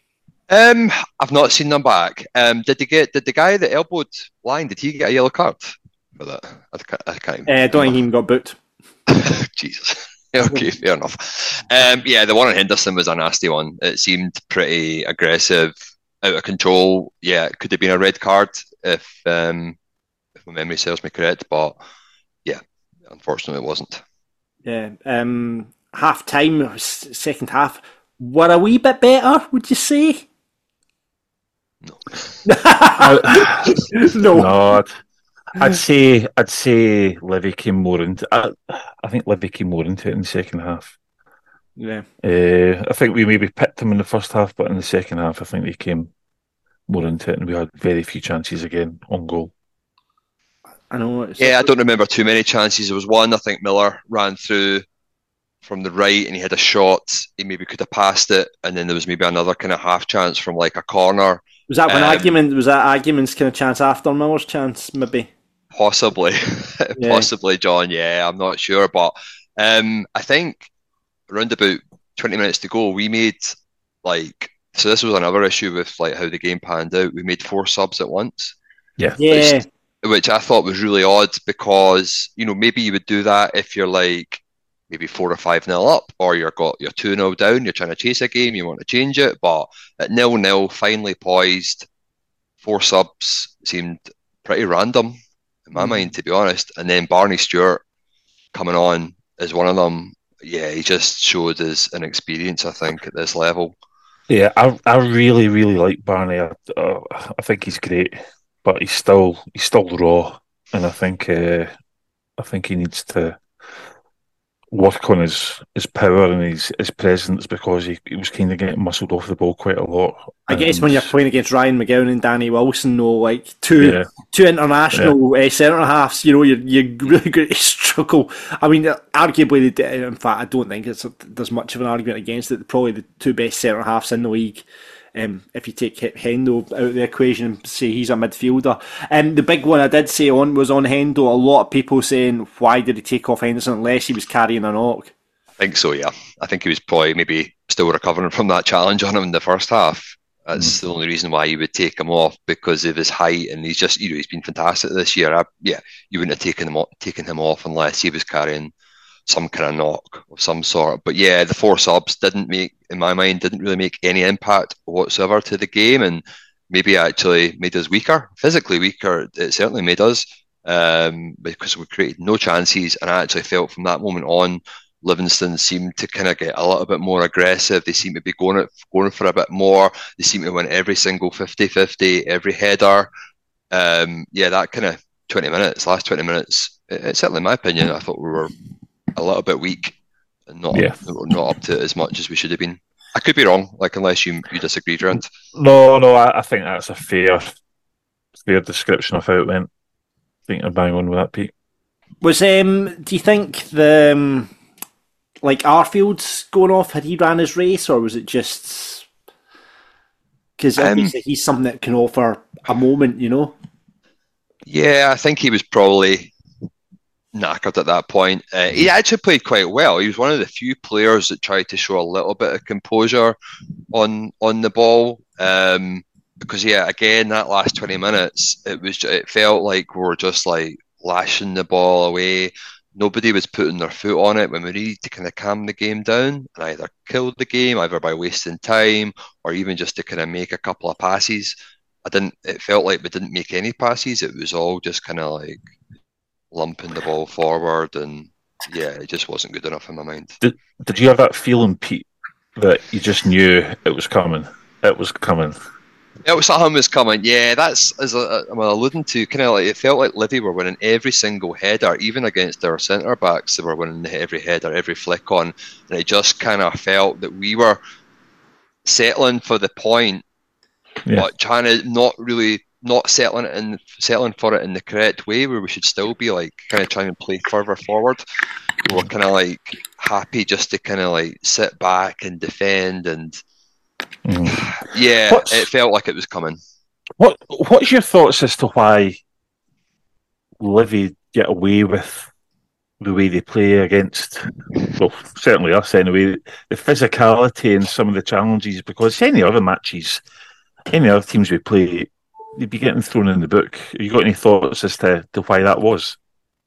I've not seen them back. Did the guy that elbowed Lang? Did he get a yellow card for that? I can't. I don't think he even got booked. Jesus. Okay, fair enough. The one on Henderson was a nasty one. It seemed pretty aggressive, out of control. Yeah, it could have been a red card if my memory serves me correct. But yeah, unfortunately, it wasn't. Yeah. Half time, second half, were a wee bit better, would you say? No. No. I'd say Livy came more into. I think Livy came more into it in the second half. Yeah. I think we maybe picked them in the first half, but in the second half, I think they came more into it, and we had very few chances again on goal. I know. I don't remember too many chances. There was one, I think Miller ran through from the right and he had a shot. He maybe could have passed it, and then there was maybe another kind of half chance from like a corner. Was that Argument's kind of chance after Miller's chance, maybe? Possibly, possibly, John. Yeah, I'm not sure, but I think around about 20 minutes to go, we made so this was another issue with like how the game panned out. We made 4 subs at once. Yeah. Which I thought was really odd, because maybe you would do that if you're like maybe 4 or 5-0 up, or you're 2-0 down, you're trying to chase a game, you want to change it. But at 0-0, finally poised, 4 subs seemed pretty random in my mind, to be honest. And then Barney Stewart coming on as one of them. Yeah, he just showed his inexperience, I think, at this level. Yeah, I really, really like Barney. I think he's great, but he's still raw, and I think he needs to work on his power and his presence, because he was kind of getting muscled off the ball quite a lot. I guess when you're playing against Ryan McGowan and Danny Wilson, though, like two international centre halves, you're really going to struggle. I mean, arguably, in fact, I don't think there's much of an argument against it. Probably the 2 best centre halves in the league. If you take Hendo out of the equation and say he's a midfielder. The big one I did say was on Hendo. A lot of people saying, why did he take off Henderson unless he was carrying a knock? I think so, yeah. I think he was probably maybe still recovering from that challenge on him in the first half. That's the only reason why you would take him off, because of his height, and he's just, he's been fantastic this year. You wouldn't have taken him off unless he was carrying some kind of knock of some sort. But yeah, the 4 subs didn't really make any impact whatsoever to the game, and maybe actually made us weaker, physically weaker. It certainly made us, because we created no chances, and I actually felt from that moment on, Livingston seemed to kind of get a little bit more aggressive. They seemed to be going for a bit more. They seemed to win every single 50-50, every header. That kind of last 20 minutes, it's certainly in my opinion, I thought we were a little bit weak and not up to as much as we should have been. I could be wrong, unless you disagree, Grant. No, I think that's a fair description of how it went. I think you're bang on with that, Pete. Was do you think the Arfield's going off, had he ran his race, or was it just because obviously he's something that can offer a moment, Yeah, I think he was probably knackered at that point. He actually played quite well. He was one of the few players that tried to show a little bit of composure on the ball. Because again, that last 20 minutes, it felt like we were just like lashing the ball away. Nobody was putting their foot on it when we needed to kind of calm the game down and either kill the game, either by wasting time or even just to kind of make a couple of passes. It felt like we didn't make any passes. It was all just kind of like lumping the ball forward, and it just wasn't good enough in my mind. Did you have that feeling, Pete, that you just knew it was coming? It was coming. Something was coming. Yeah, that's as I'm alluding to. Kind of like it felt like Livy were winning every single header, even against our centre backs. They were winning every header, every flick on, and it just kind of felt that we were settling for the point, but trying to not settling for it in the correct way, where we should still be like kind of trying to play further forward. We're kind of like happy just to kind of like sit back and defend, and it felt like it was coming. What's your thoughts as to why Livy get away with the way they play against, well, certainly us anyway, the physicality and some of the challenges? Because any other teams we play, they'd be getting thrown in the book. Have you got any thoughts as to why that was?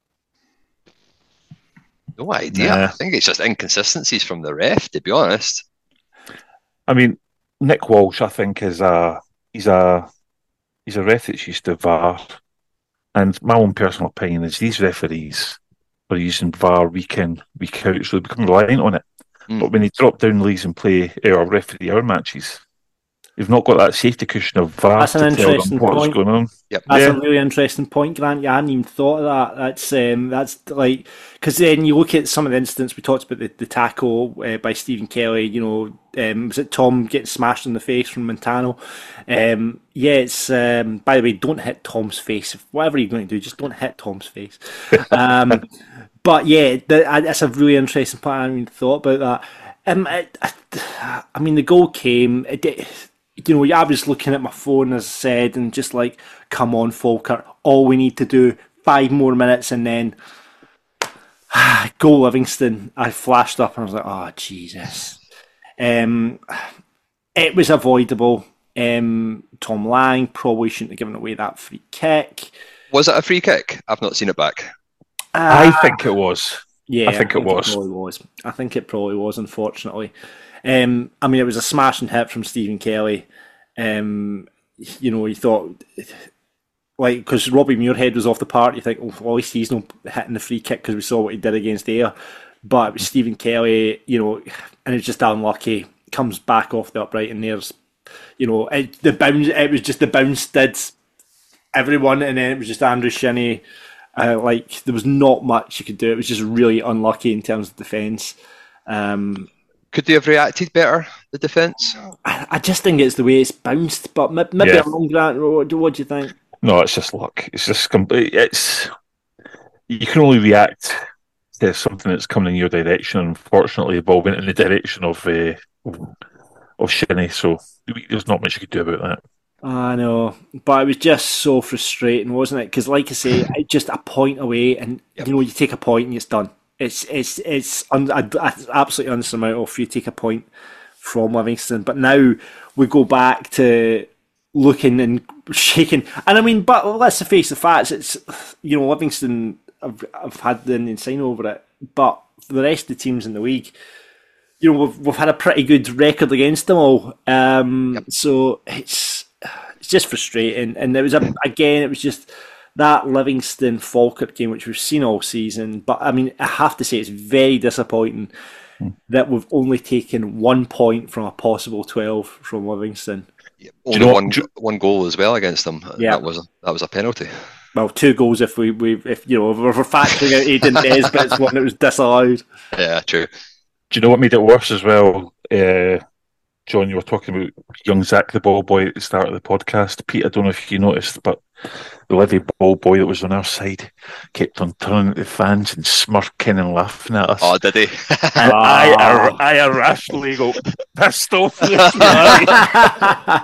No idea. Nah. I think it's just inconsistencies from the ref, to be honest. I mean, Nick Walsh, I think, he's a ref that's used to VAR, And my own personal opinion is these referees are using VAR week in, week out, so they become reliant on it. But when they drop down leagues and play or referee our matches, they've not got that safety cushion of VAR That's to an tell them interesting what's point. going on. Yep. That's a really interesting point, Grant. I hadn't even thought of that. That's like, because then you look at some of the incidents we talked about, the tackle by Stephen Kelly. Was it Tom getting smashed in the face from Montano? It's by the way, don't hit Tom's face. Whatever you're going to do, just don't hit Tom's face. But yeah, that's a really interesting point. I hadn't even thought about that. I mean, the goal came. I was looking at my phone, as I said, and just like, come on, Falkirk, all we need to do, 5 more minutes, and then go Livingston. I flashed up and I was like, oh, Jesus. It was avoidable. Tom Lang probably shouldn't have given away that free kick. Was it a free kick? I've not seen it back. I think it was. Yeah, I think it was. I think it probably was, unfortunately. It was a smashing hit from Stephen Kelly. You thought, like, because Robbie Muirhead was off the park, you think, at least he's not hitting the free kick because we saw what he did against Ayr. But it was Stephen Kelly, and it's just unlucky. Comes back off the upright, and there's, the bounce. It was just the bounce did everyone, and then it was just Andrew Shinnie. There was not much you could do. It was just really unlucky in terms of defence. Could they have reacted better, the defence? I just think it's the way it's bounced, but maybe I'm wrong, Grant. What do you think? No, it's just luck. It's just you can only react to something that's coming in your direction. Unfortunately, the ball went in the direction of Shinnie, so there's not much you could do about that. I know, but it was just so frustrating, wasn't it? Because, like I say, it's just a point away, and you take a point and it's done. It's absolutely unsurmountable if you take a point from Livingston. But now we go back to looking and shaking. And but let's face the facts. It's Livingston have had the insane over it, but for the rest of the teams in the league, we've had a pretty good record against them all. So it's just frustrating. And it was just that Livingston Falkirk game, which we've seen all season. But I have to say, it's very disappointing that we've only taken 1 point from a possible 12 from Livingston. Yeah, only one goal as well against them. Yeah. That was a penalty. Well, 2 goals if we're factoring out Aidan Des, but it's one that was disallowed. Yeah, true. Do you know what made it worse as well? John, you were talking about young Zach the ball boy at the start of the podcast. Pete, I don't know if you noticed, but the Livy ball boy that was on our side kept on turning to the fans and smirking and laughing at us. Oh, did he? And I irrationally go, pissed off this guy.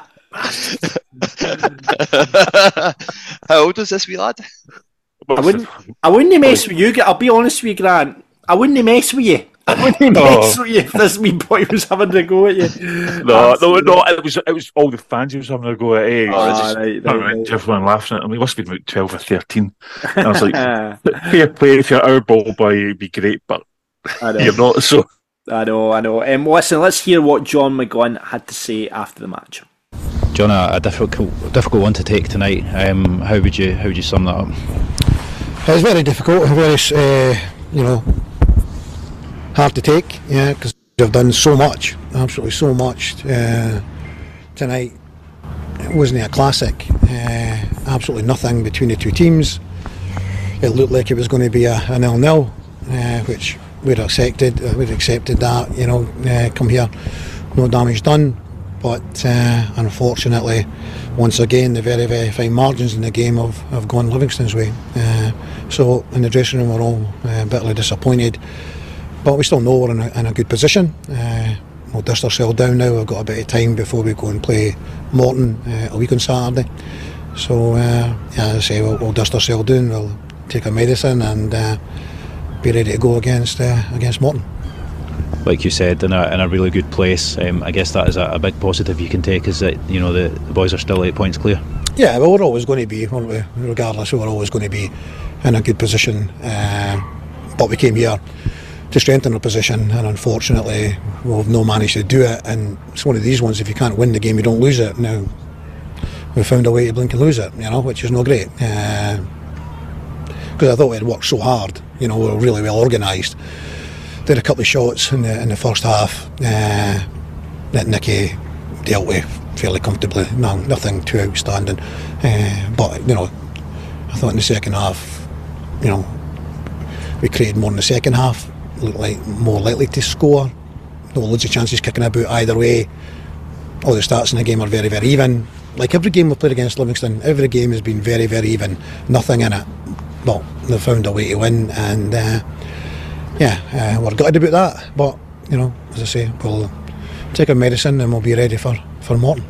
How old is this wee lad? I wouldn't mess with you. I'll be honest with you, Grant. I wouldn't mess with you. I wouldn't mess with you if this wee boy was having to go at you. No. It was all the fans who was having to go at. Right. Everyone laughing at him. He must have been about 12 or 13. And I was like, fair play, if you're our ball boy, it'd be great, but you're not. So I know. Listen, let's hear what John McGlynn had to say after the match. John, a difficult one to take tonight. How would you sum that up? It was very difficult, very hard to take, because they've done so much, absolutely so much tonight. It wasn't a classic, absolutely nothing between the two teams. It looked like it was going to be a 0-0, which we'd accepted that, come here, no damage done. But unfortunately, once again, the very, very fine margins in the game have gone Livingston's way. So in the dressing room, we're all bitterly disappointed. But we still know we're in a good position. We'll dust ourselves down now. We've got a bit of time before we go and play Morton a week on Saturday. So, as I say, we'll dust ourselves down. We'll take our medicine and be ready to go against Morton. Like you said, in a really good place. I guess that is a big positive you can take, is that the boys are still 8 points clear. Yeah, well, we're always going to be, regardless, we're always going to be in a good position. But we came here to strengthen our position, and unfortunately we've not managed to do it. And it's one of these ones, if you can't win the game, you don't lose it. Now we've found a way to blink and lose it, which is not great. because I thought we'd worked so hard. We were really well organised. Did a couple of shots in the first half that Nicky dealt with fairly comfortably. Nothing too outstanding. But I thought in the second half, we created more in the second half. Looked like more likely to score. There were loads of chances kicking about either way. All the stats in the game are very, very even. Like every game we've played against Livingston, every game has been very, very even. Nothing in it. But they've found a way to win, and we're gutted about that. But as I say, we'll take our medicine and we'll be ready for Morton.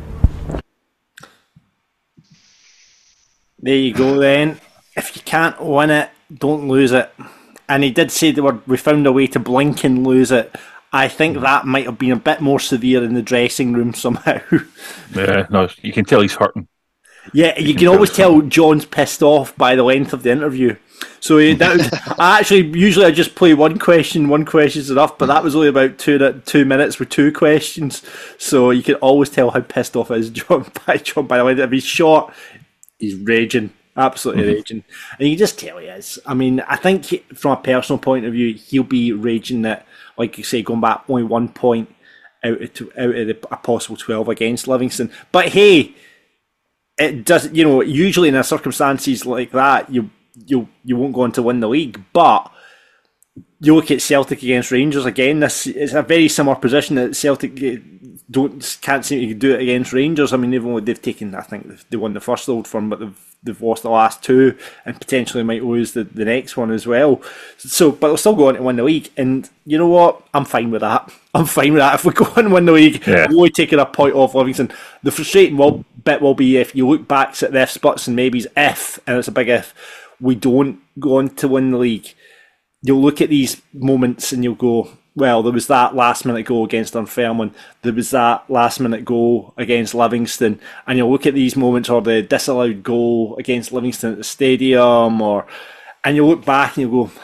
There you go then. If you can't win it, don't lose it. And he did say we found a way to blink and lose it. I think that might have been a bit more severe in the dressing room somehow. Yeah, no, you can tell he's hurting. Yeah, you can always tell John's pissed off by the length of the interview. So usually I just play one question's enough, but that was only about 2 minutes with 2 questions. So you can always tell how pissed off is John by the way. If he's short, he's raging. Absolutely raging. And you can just tell he is. I mean, I think from a personal point of view, he'll be raging that, like you say, going back only 1 point out of a possible 12 against Livingston. But hey, it does. Usually in circumstances like that, you won't go on to win the league. But you look at Celtic against Rangers again. This is a very similar position that Celtic can't seem to do it against Rangers. I mean, they've taken. I think they won the first Old Firm, but they've lost the last 2 and potentially might lose the next one as well. So, but they'll still go on to win the league. And you know what? I'm fine with that. If we go on and win the league, we're only taking a point off Livingston. The frustrating bit will be if you look back at the ifs, buts and maybes, and it's a big if, we don't go on to win the league. You'll look at these moments and you'll go, well, there was that last minute goal against Dunfermline, there was that last minute goal against Livingston, and you'll look at these moments, or the disallowed goal against Livingston at the stadium, and you'll look back and you'll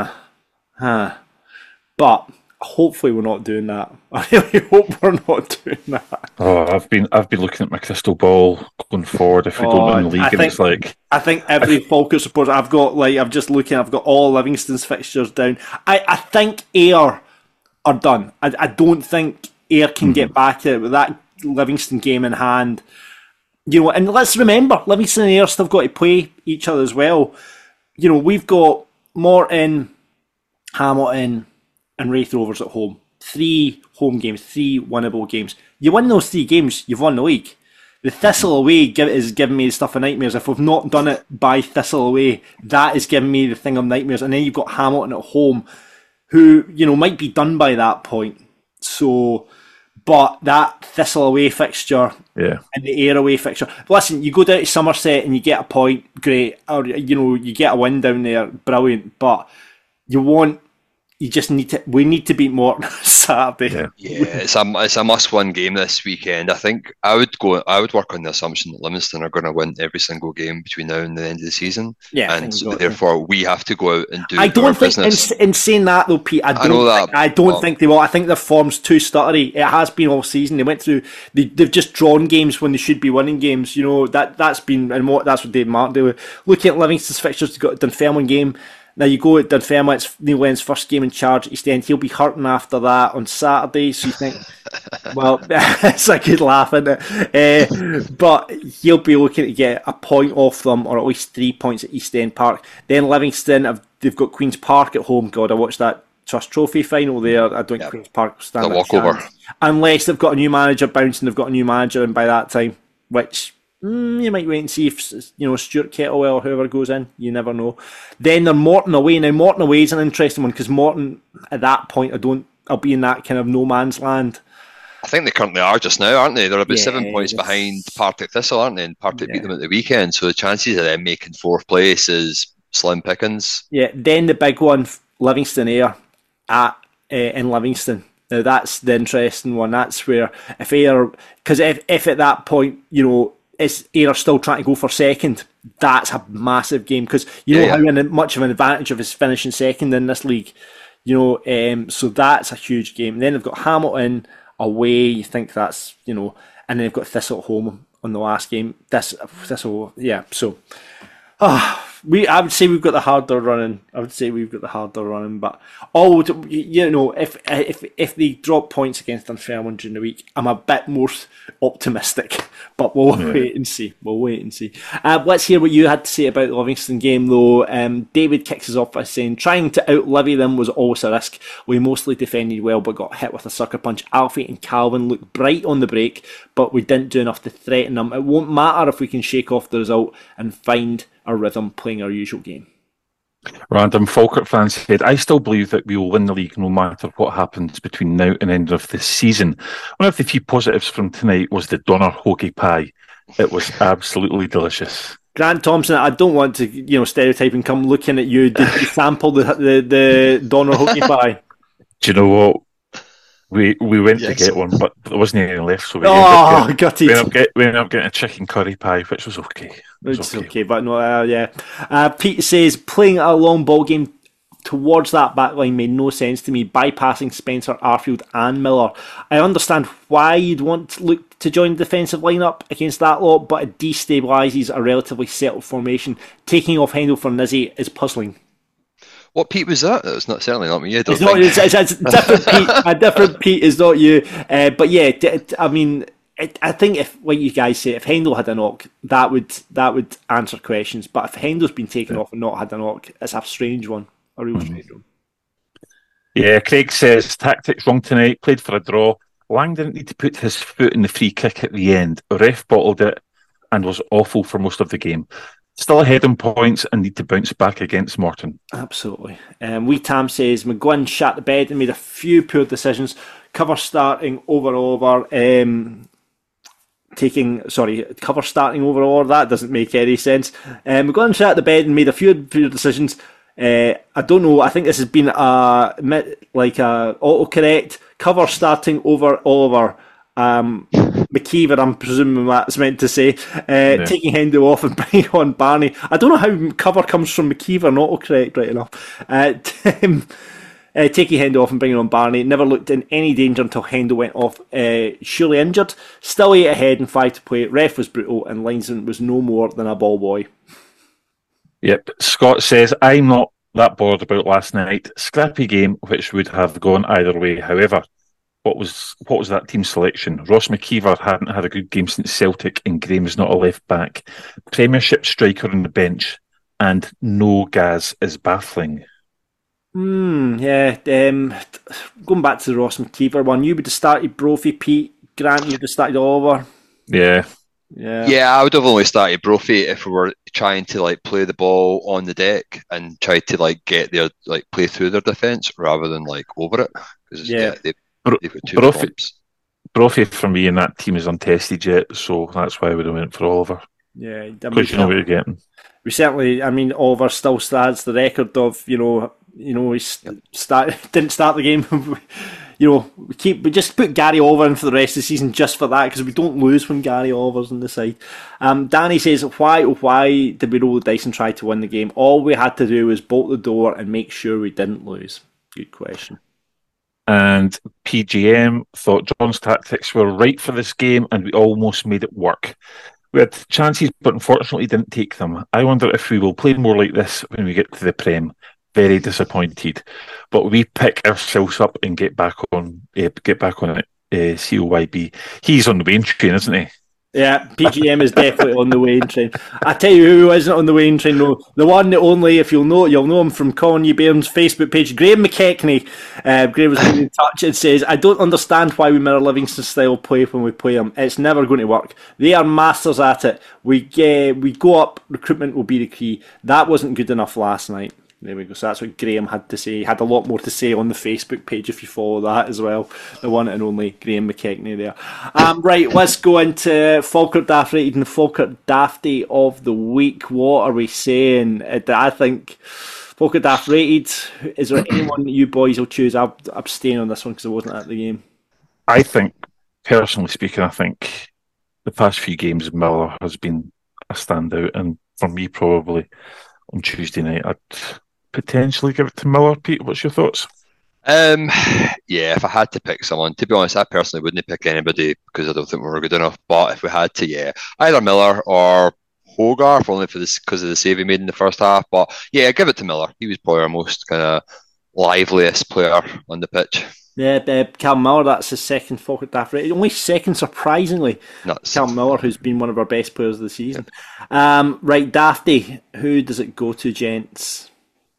go, but hopefully we're not doing that. I really hope we're not doing that. Oh, I've been looking at my crystal ball going forward. If we don't win the league, it's like I think every Falkirk supporter I've got, I've got all Livingston's fixtures down. I think Ayr are done. I don't think Ayr can get back to it with that Livingston game in hand. And let's remember, Livingston and Ayr still got to play each other as well. We've got Morton, Hamilton, and Wraith Rovers at home. 3 home games, 3 winnable games. You win those 3 games, you've won the league. The Thistle away is giving me the stuff of nightmares. If we've not done it by Thistle away, that is giving me the thing of nightmares. And then you've got Hamilton at home, who, might be done by that point. So, but that Thistle away fixture and the Ayr away fixture. Listen, you go down to Somerset and you get a point, great. Or, you get a win down there, brilliant. But we need to beat Morton Saturday. Yeah, it's a must-win game this weekend. I think I would work on the assumption that Livingston are going to win every single game between now and the end of the season. Yeah, and so therefore we have to go out and do. I don't our think business. In saying that though, Pete, I don't think they will. I think their form's too stuttery. It has been all season. They went through. They've just drawn games when they should be winning games. That's been, and that's what Dave Martin did. Looking at Livingston's fixtures, they've got a Dunfermline game. Now you go at Dunfermline, it's Neil Lennon's first game in charge at East End. He'll be hurting after that on Saturday, so you think, well, it's a good laugh, isn't it? But he'll be looking to get a point off them, or at least 3 points at East End Park. Then Livingston, they've got Queen's Park at home. God, I watched that Trust Trophy final there. I don't think Queen's Park will stand a walkover. Unless they've got a new manager bouncing, they've got a new manager in by that time, which... you might wait and see if Stuart Kettlewell or whoever goes in. You never know. Then they're Morton away. Now Morton away is an interesting one because Morton at that point I'll be in that kind of no man's land. I think they currently are just now, aren't they? They're about 7 points behind Partick Thistle, aren't they? And Partick beat them at the weekend, so the chances of them making 4th place is slim pickings. Yeah. Then the big one, Livingston Ayr in Livingston. Now that's the interesting one. That's where if Ayr, because if at that point Ayr still trying to go for second, that's a massive game because how much of an advantage of his finishing second in this league, so that's a huge game. And then they've got Hamilton away. You think that's and then they've got Thistle at home on the last game. Thistle, yeah. So, I would say we've got the harder running. But if they drop points against Dunfermline during the week, I'm a bit more optimistic. But we'll wait and see. Let's hear what you had to say about the Livingston game, though. David kicks us off by saying, trying to out-Livy them was always a risk. We mostly defended well, but got hit with a sucker punch. Alfie and Calvin looked bright on the break, but we didn't do enough to threaten them. It won't matter if we can shake off the result and find our rhythm playing our usual game. Random Falkirk fans said, I still believe that we will win the league no matter what happens between now and end of the season. One of the few positives from tonight was the Donner hoagie pie. It was absolutely delicious. Grant Thompson, I don't want to stereotype and come looking at you. Did you sample the Donner hoagie pie? Do you know what? We went to get one, but there wasn't any left, so we ended up getting a chicken curry pie, which was okay. It's okay, but no, yeah. Pete says, playing a long ball game towards that backline made no sense to me, bypassing Spencer, Arfield and Miller. I understand why you'd want to look to join the defensive lineup against that lot, but it destabilises a relatively settled formation. Taking off Hendel for Nizzy is puzzling. What Pete was that? That was certainly not me. It's different Pete. A different Pete is not you. But yeah, I mean, I think if, like you guys say, if Hendel had a knock, that would answer questions. But if Hendel's been taken off and not had a knock, it's a strange one. A real strange one. Yeah, Craig says, tactics wrong tonight, played for a draw. Lang didn't need to put his foot in the free kick at the end. Ref bottled it and was awful for most of the game. Still ahead on points and need to bounce back against Morton. Absolutely. Tam says McGuinn shat the bed and made a few poor decisions. Cover starting over. Cover starting over. That doesn't make any sense. McGuinn shat the bed and made a few poor decisions. I don't know. I think this has been a autocorrect. Cover starting over Oliver. McKeever, I'm presuming that's meant to say, taking Hendo off and bringing on Barney. I don't know how cover comes from McKeever, not autocorrect, right enough. Taking Hendo off and bringing on Barney. Never looked in any danger until Hendo went off, surely injured. Still 8 ahead and 5 to play. Ref was brutal and linesman was no more than a ball boy. Yep. Scott says, I'm not that bothered about last night. Scrappy game, which would have gone either way. However, what was that team selection? Ross McKeever hadn't had a good game since Celtic, and Graham is not a left back. Premiership striker on the bench, and no Gaz is baffling. Yeah. Going back to the Ross McKeever one, you would have started Brophy, Pete. Grant, you'd have started Oliver. Yeah, I would have only started Brophy if we were trying to play the ball on the deck and try to get their play through their defence rather than over it. They've got 2 bumps. Brophy for me in that team is untested yet, so that's why I would have went for Oliver. Yeah, because you know what you're getting. We certainly, Oliver still stands the record of he didn't start the game. We just put Gary Oliver in for the rest of the season just for that, because we don't lose when Gary Oliver's on the side. Danny says, why did we roll the dice and try to win the game? All we had to do was bolt the door and make sure we didn't lose. Good question. And PGM thought John's tactics were right for this game and we almost made it work. We had chances, but unfortunately didn't take them. I wonder if we will play more like this when we get to the Prem. Very disappointed. But we pick ourselves up and get back on it. COYB. He's on the Wayne train, isn't he? Yeah, PGM is definitely on the Wayne train. I tell you who isn't on the Wayne train, though. The one that only, if you'll know him from Colin Ye Bairn's Facebook page, Graham McKechnie. Graham was in touch and says, I don't understand why we mirror Livingston style play when we play them. It's never going to work. They are masters at it. We go up, recruitment will be the key. That wasn't good enough last night. There we go. So that's what Graham had to say. He had a lot more to say on the Facebook page if you follow that as well. The one and only Graham McKechnie there. Right, let's go into Falkirk Daft Rated and the Falkirk Dafty of the week. What are we saying? I think Falkirk Daft Rated. Is there anyone that you boys will choose? I'll abstain on this one because I wasn't at the game. I think, personally speaking, the past few games Miller has been a standout, and for me probably on Tuesday night I'd potentially give it to Miller. Pete, what's your thoughts? If I had to pick someone, to be honest, I personally wouldn't pick anybody because I don't think we were good enough. But if we had to, either Miller or Hogarth only for this because of the save he made in the first half. But yeah, give it to Miller. He was probably our most kind of liveliest player on the pitch. Yeah, Callum Miller, that's his second Falkirk Daft rating. Only second, surprisingly. Nuts. Callum Miller, who's been one of our best players of the season. Right, Dafty, who does it go to, gents?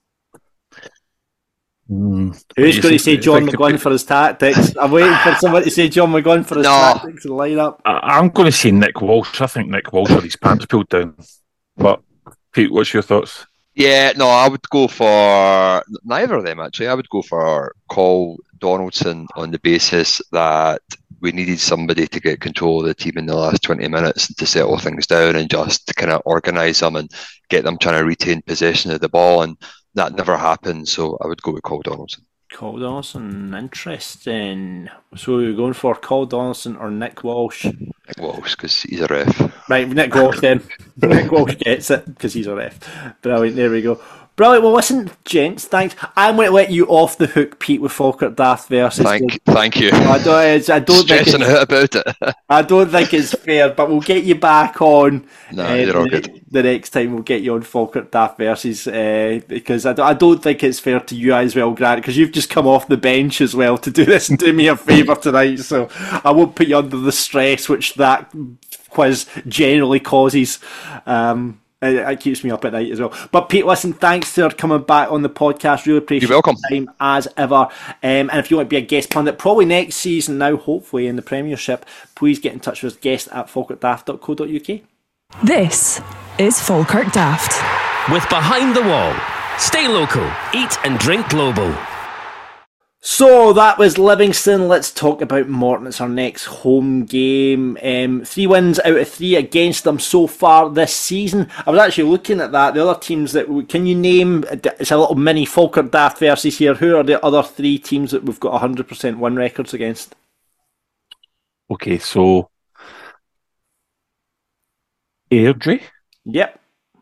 Who's going to say John McGuinn for his tactics? I'm waiting for someone to say John McGuinn for his tactics and line up. I'm going to say Nick Walsh. I think Nick Walsh had his pants pulled down. But, Pete, what's your thoughts? Yeah, no, I would go for neither of them, actually. I would go for Cole Donaldson on the basis that we needed somebody to get control of the team in the last 20 minutes and to settle things down and just to kind of organise them and get them trying to retain possession of the ball. And that never happened, so I would go with Cole Donaldson. Cole Donaldson, interesting. So we're going for Cole Donaldson or Nick Walsh? Nick Walsh, because he's a ref. Right, Nick Walsh then. Nick Walsh gets it, because he's a ref. Brilliant, there we go. Brilliant, well listen, gents, thanks. I'm going to let you off the hook, Pete, with Falkirk Daft versus... Thank you. I don't stressing out about it. I don't think it's fair, but we'll get you back on. No, you're all good. The next time we'll get you on Falkirk Daft versus, because I don't think it's fair to you as well, Grant, because you've just come off the bench as well to do this and do me a favour tonight, so I won't put you under the stress which that quiz generally causes. It keeps me up at night as well. But Pete, listen, thanks for coming back on the podcast. Really appreciate You're welcome. your time as ever. And if you want to be a guest pundit, probably next season now, hopefully in the Premiership, please get in touch with us, guest@falkirkdaft.co.uk. This is Falkirk Daft. With Behind the Wall. Stay local. Eat and drink global. So that was Livingston. Let's talk about Morton. It's our next home game. 3 wins out of 3 against them so far this season. I was actually looking at that. The other teams that can you name? It's a little mini Falkirk Daft versus here. Who are the other 3 teams that we've got 100% win records against? Okay, so Airdrie. Yep.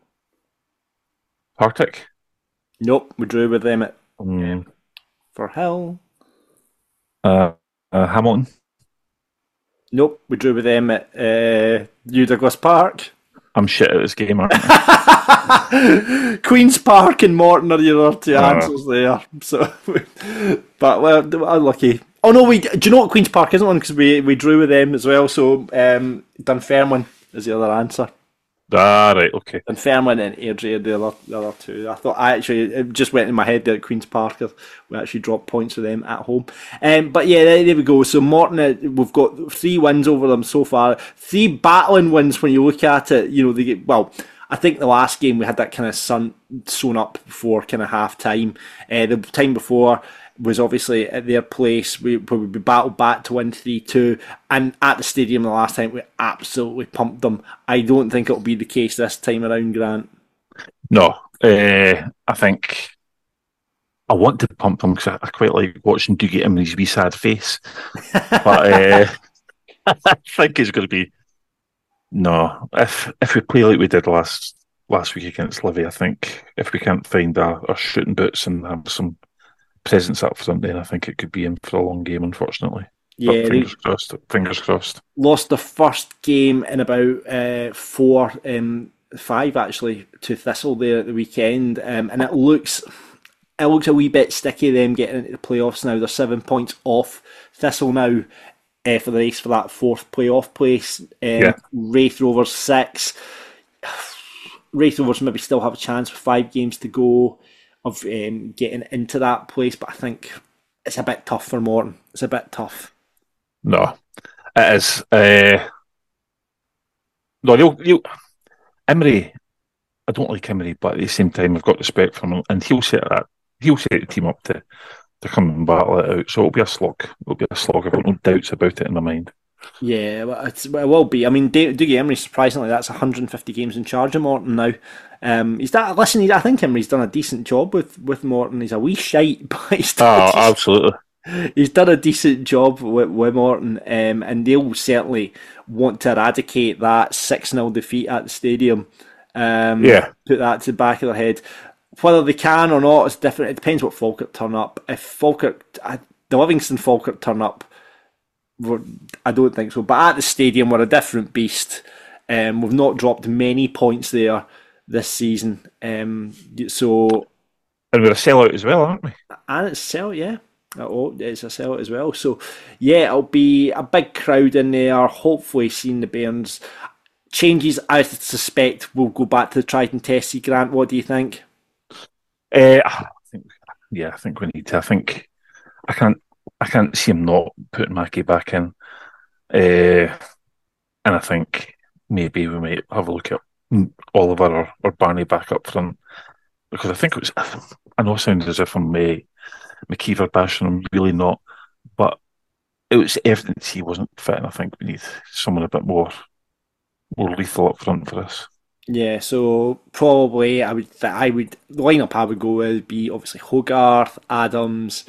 Partick. Nope, we drew with them at for Hill. Hamilton. Nope, we drew with them at New Douglas Park. I'm shit at this game, aren't I? Queen's Park and Morton are your other 2 answers there. So, but well, unlucky. Oh no, do you know what Queen's Park isn't one because we drew with them as well. So Dunfermline is the other answer. Right, okay. Dunfermline and Airdrie are the other 2. I thought it just went in my head there at Queen's Park. We actually dropped points for them at home. But yeah, there we go. So Morton, we've got 3 wins over them so far. 3 battling wins when you look at it. You know, they get, well, I think the last game we had that kind of sun sewn up before kind of half time. The time before was obviously at their place. We battled back to win 3-2, and at the stadium the last time we absolutely pumped them. I don't think it'll be the case this time around, Grant. No, I think I want to pump them because I quite like watching Dougie Imrie's wee sad face. But I think it's going to be no. If we play like we did last week against Livy, I think if we can't find our shooting boots and have some presence up front, then I think it could be in for a long game, unfortunately. Yeah, fingers crossed. Lost the first game in about 4-5 actually to Thistle there at the weekend, and it looks a wee bit sticky them getting into the playoffs now. They're 7 points off Thistle now for the race for that 4th playoff place. Wraith Rovers 6. Wraith Rovers maybe still have a chance with 5 games to go of getting into that place, but I think it's a bit tough for Morton. It's a bit tough. No, it is. No, Imrie. I don't like Imrie, but at the same time, I've got respect for him, and he'll set the team up to come and battle it out. So it'll be a slog. I've got no doubts about it in my mind. Yeah, well, it will be. I mean, Dougie Imrie, surprisingly, that's 150 games in charge of Morton now. I think Imrie's done a decent job with Morton. He's a wee shite, but absolutely. He's done a decent job with Morton, and they'll certainly want to eradicate that 6-0 defeat at the stadium. Put that to the back of their head. Whether they can or not is different. It depends what Falkirk turn up. If the Livingston Falkirk turn up, I don't think so. But at the stadium, we're a different beast. We've not dropped many points there this season. So, and we're a sellout as well, aren't we? And it's a sellout, yeah. Oh, it's a sellout as well. So, yeah, it'll be a big crowd in there. Hopefully, seeing the Bairns. Changes, I suspect, will go back to the Triton Test. Grant, what do you think? I think we need to. I think I can't see him not putting Mackie back in. And I think maybe we might have a look at Oliver or Barney back up front, because I think it was. I know it sounds as if I'm McKeever bashing him, really not, but it was evident he wasn't fit, and I think we need someone a bit more lethal up front for us. Yeah, so probably the lineup I would go with would be obviously Hogarth, Adams,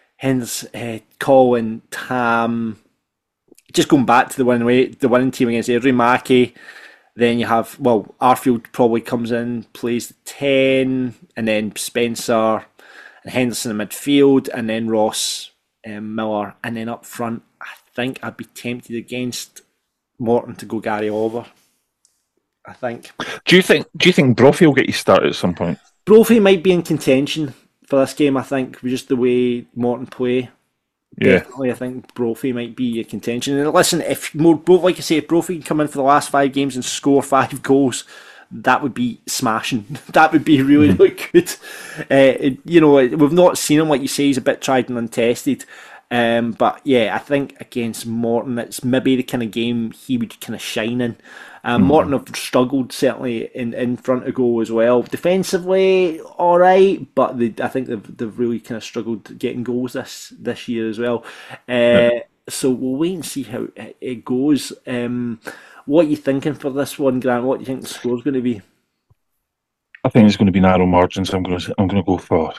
Colin, Tam. Just going back to the winning team against Airdrie, Mackie. Then you have, Arfield probably comes in, plays the 10, and then Spencer and Henderson in midfield, and then Ross, Miller, and then up front, I think I'd be tempted against Morton to go Gary Oliver. I think. Do you think Brophy will get you started at some point? Brophy might be in contention for this game, I think, with just the way Morton play. Yeah. Definitely, I think Brophy might be a contention. And listen, if Brophy can come in for the last 5 games and score 5 goals, that would be smashing. That would be really, really good. We've not seen him, like you say, he's a bit tried and untested. But yeah, I think against Morton, it's maybe the kind of game he would kind of shine in. Morton have struggled certainly in front of goal as well. Defensively, all right, but I think they've really kind of struggled getting goals this year as well. So we'll wait and see how it goes. What are you thinking for this one, Grant? What do you think the score's going to be? I think it's going to be narrow margins. I'm going to go for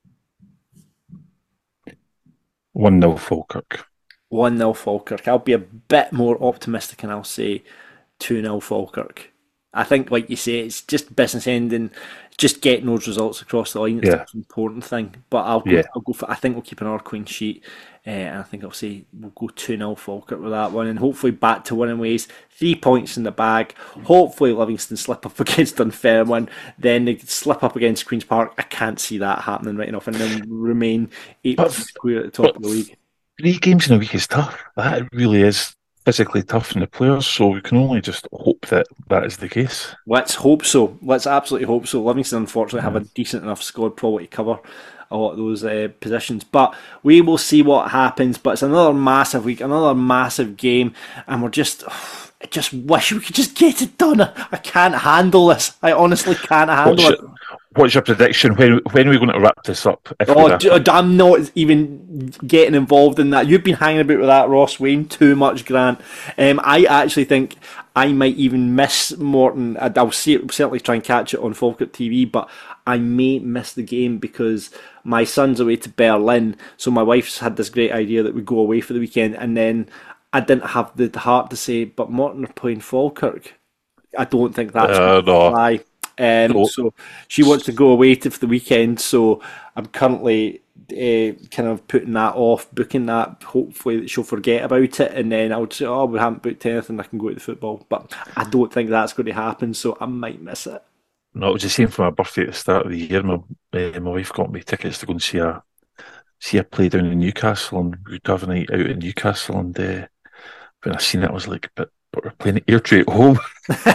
1-0 Falkirk. 1-0 Falkirk. I'll be a bit more optimistic and I'll say 2-0 Falkirk. I think, like you say, it's just business ending, just getting those results across the line. It's the most important thing. But I'll go for. I think we'll keep an clean sheet, and I think I'll say we'll go 2-0 Falkirk with that one, and hopefully back to winning ways. 3 points in the bag. Hopefully Livingston slip up against Dunfermline, then they slip up against Queen's Park. I can't see that happening right enough, and then remain 8 points clear at the top of the league. 3 games in a week is tough. That really is physically tough on the players, so we can only just hope that is the case. Let's hope so. Let's absolutely hope so. Livingston, unfortunately, have a decent enough squad probably to cover a lot of those positions, but we will see what happens. But it's another massive week, another massive game, and I just wish we could just get it done. I can't handle this. I honestly can't handle it. What's your prediction? When are we going to wrap this up? I'm not even getting involved in that. You've been hanging about with that Ross Wayne too much, Grant. I actually think I might even miss Morton. I'll certainly try and catch it on Falkirk TV, but I may miss the game because my son's away to Berlin. So my wife's had this great idea that we go away for the weekend, and then I didn't have the heart to say, but Morton are playing Falkirk. I don't think that's going to fly. So she wants to go away for the weekend, so I'm currently kind of putting that off, booking that. Hopefully she'll forget about it, and then I would say, we haven't booked anything, I can go to the football. But I don't think that's going to happen, so I might miss it. No, it was the same for my birthday at the start of the year. My wife got me tickets to go and see a play down in Newcastle, and we'd have a night out in Newcastle, and when I seen it, I was like, but we're playing at Airdrie at home.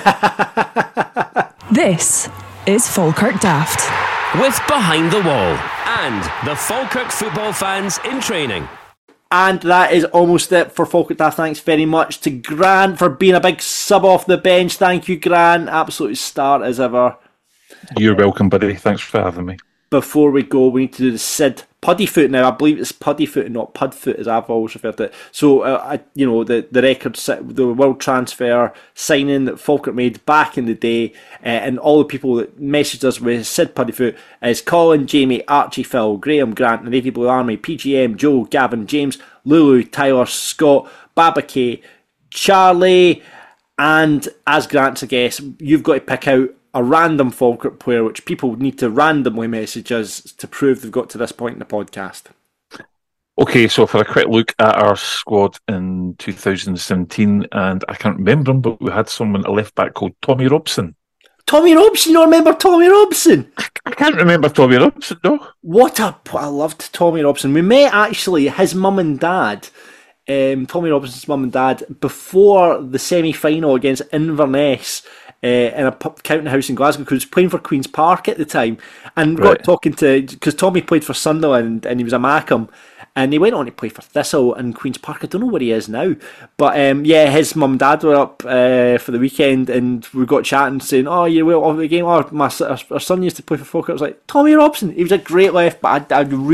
This is Falkirk Daft. With Behind the Wall and the Falkirk football fans in training. And that is almost it for Falkirk Daft. Thanks very much to Grant for being a big sub off the bench. Thank you, Grant. Absolute start as ever. You're welcome, buddy. Thanks for having me. Before we go, we need to do the Sid Puddyfoot now. I believe it's Puddyfoot and not Pudfoot, as I've always referred to it. So, the record, the world transfer signing that Falkirk made back in the day, and all the people that messaged us with Sid Puddyfoot is Colin, Jamie, Archie, Phil, Graham, Grant, the Navy Blue Army, PGM, Joe, Gavin, James, Lulu, Tyler, Scott, Baba K, Charlie, and as Grant's a guest, you've got to pick out a random Falkirk player which people need to randomly message us to prove they've got to this point in the podcast. Okay, so for a quick look at our squad in 2017, and I can't remember him, but we had someone, a left back called Tommy Robson. Tommy Robson, you don't remember Tommy Robson? I can't remember Tommy Robson, no. I loved Tommy Robson. We met actually his mum and dad, Tommy Robson's mum and dad, before the semi-final against Inverness in a counting house in Glasgow, because he was playing for Queen's Park at the time, and got talking to, because Tommy played for Sunderland and he was a Mackem, and he went on to play for Thistle and Queen's Park. I don't know where he is now, but his mum and dad were up for the weekend, and we got chatting, saying, "Oh, you went off the game. Oh, our son used to play for Falkirk." I was like, Tommy Robson. He was a great left, but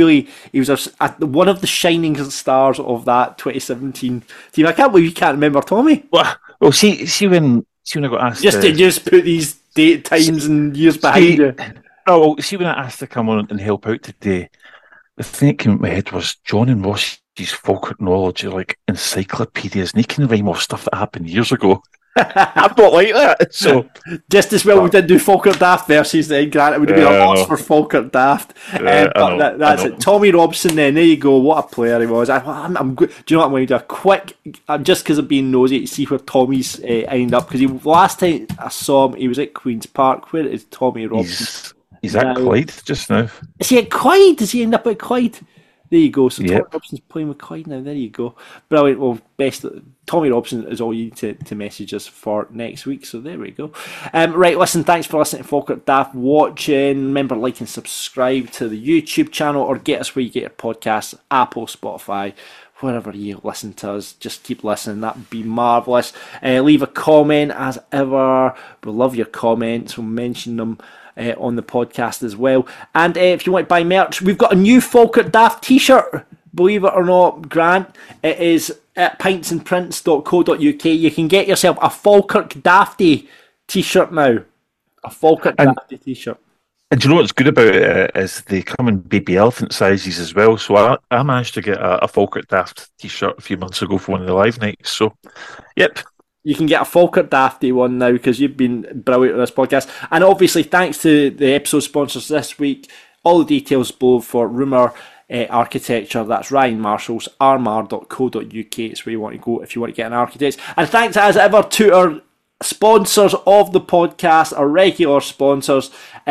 he was one of the shining stars of that 2017 team. I can't believe you can't remember Tommy. Well, see when I got asked, just put these date times and years behind you. No, well, see when I asked to come on and help out today, the thing that came in my head was John and Ross's Falkirk knowledge are like encyclopedias, and he can rhyme off stuff that happened years ago. I'm not like that. So just as well we didn't do Falkirk Daft versus Grant. It would have been a loss for Falkirk Daft. But that's it. Tommy Robson. Then there you go. What a player he was. I'm good. Do you know what I'm going to do? A quick, just because of being nosy to see where Tommy's ended up. Because last time I saw him, he was at Queen's Park. Where is Tommy Robson? He's at Clyde just now. Is he at Clyde? Does he end up at Clyde? There you go. So Tommy Robson's playing with Clyde now. There you go. Brilliant. Well, Tommy Robson is all you need to message us for next week. So there we go. Right, listen, thanks for listening to Falkirk Daft watching. Remember, like and subscribe to the YouTube channel, or get us where you get your podcasts, Apple, Spotify, wherever you listen to us. Just keep listening. That would be marvellous. Leave a comment as ever. We love your comments. We'll mention them on the podcast as well. And if you want to buy merch, we've got a new Falkirk Daft t-shirt, believe it or not, Grant. It is at pintsandprints.co.uk. You can get yourself a Falkirk Dafty t-shirt now. A Falkirk Dafty t-shirt. And do you know what's good about it is they come in baby elephant sizes as well. So I managed to get a Falkirk Daft t-shirt a few months ago for one of the live nights. So, yep. You can get a Falkirk Dafty one now because you've been brilliant on this podcast. And obviously, thanks to the episode sponsors this week. All the details below for Rumour Architecture. That's Ryan Marshall's rmar.co.uk. It's where you want to go if you want to get an architect. And thanks as ever to our sponsors of the podcast, our regular sponsors,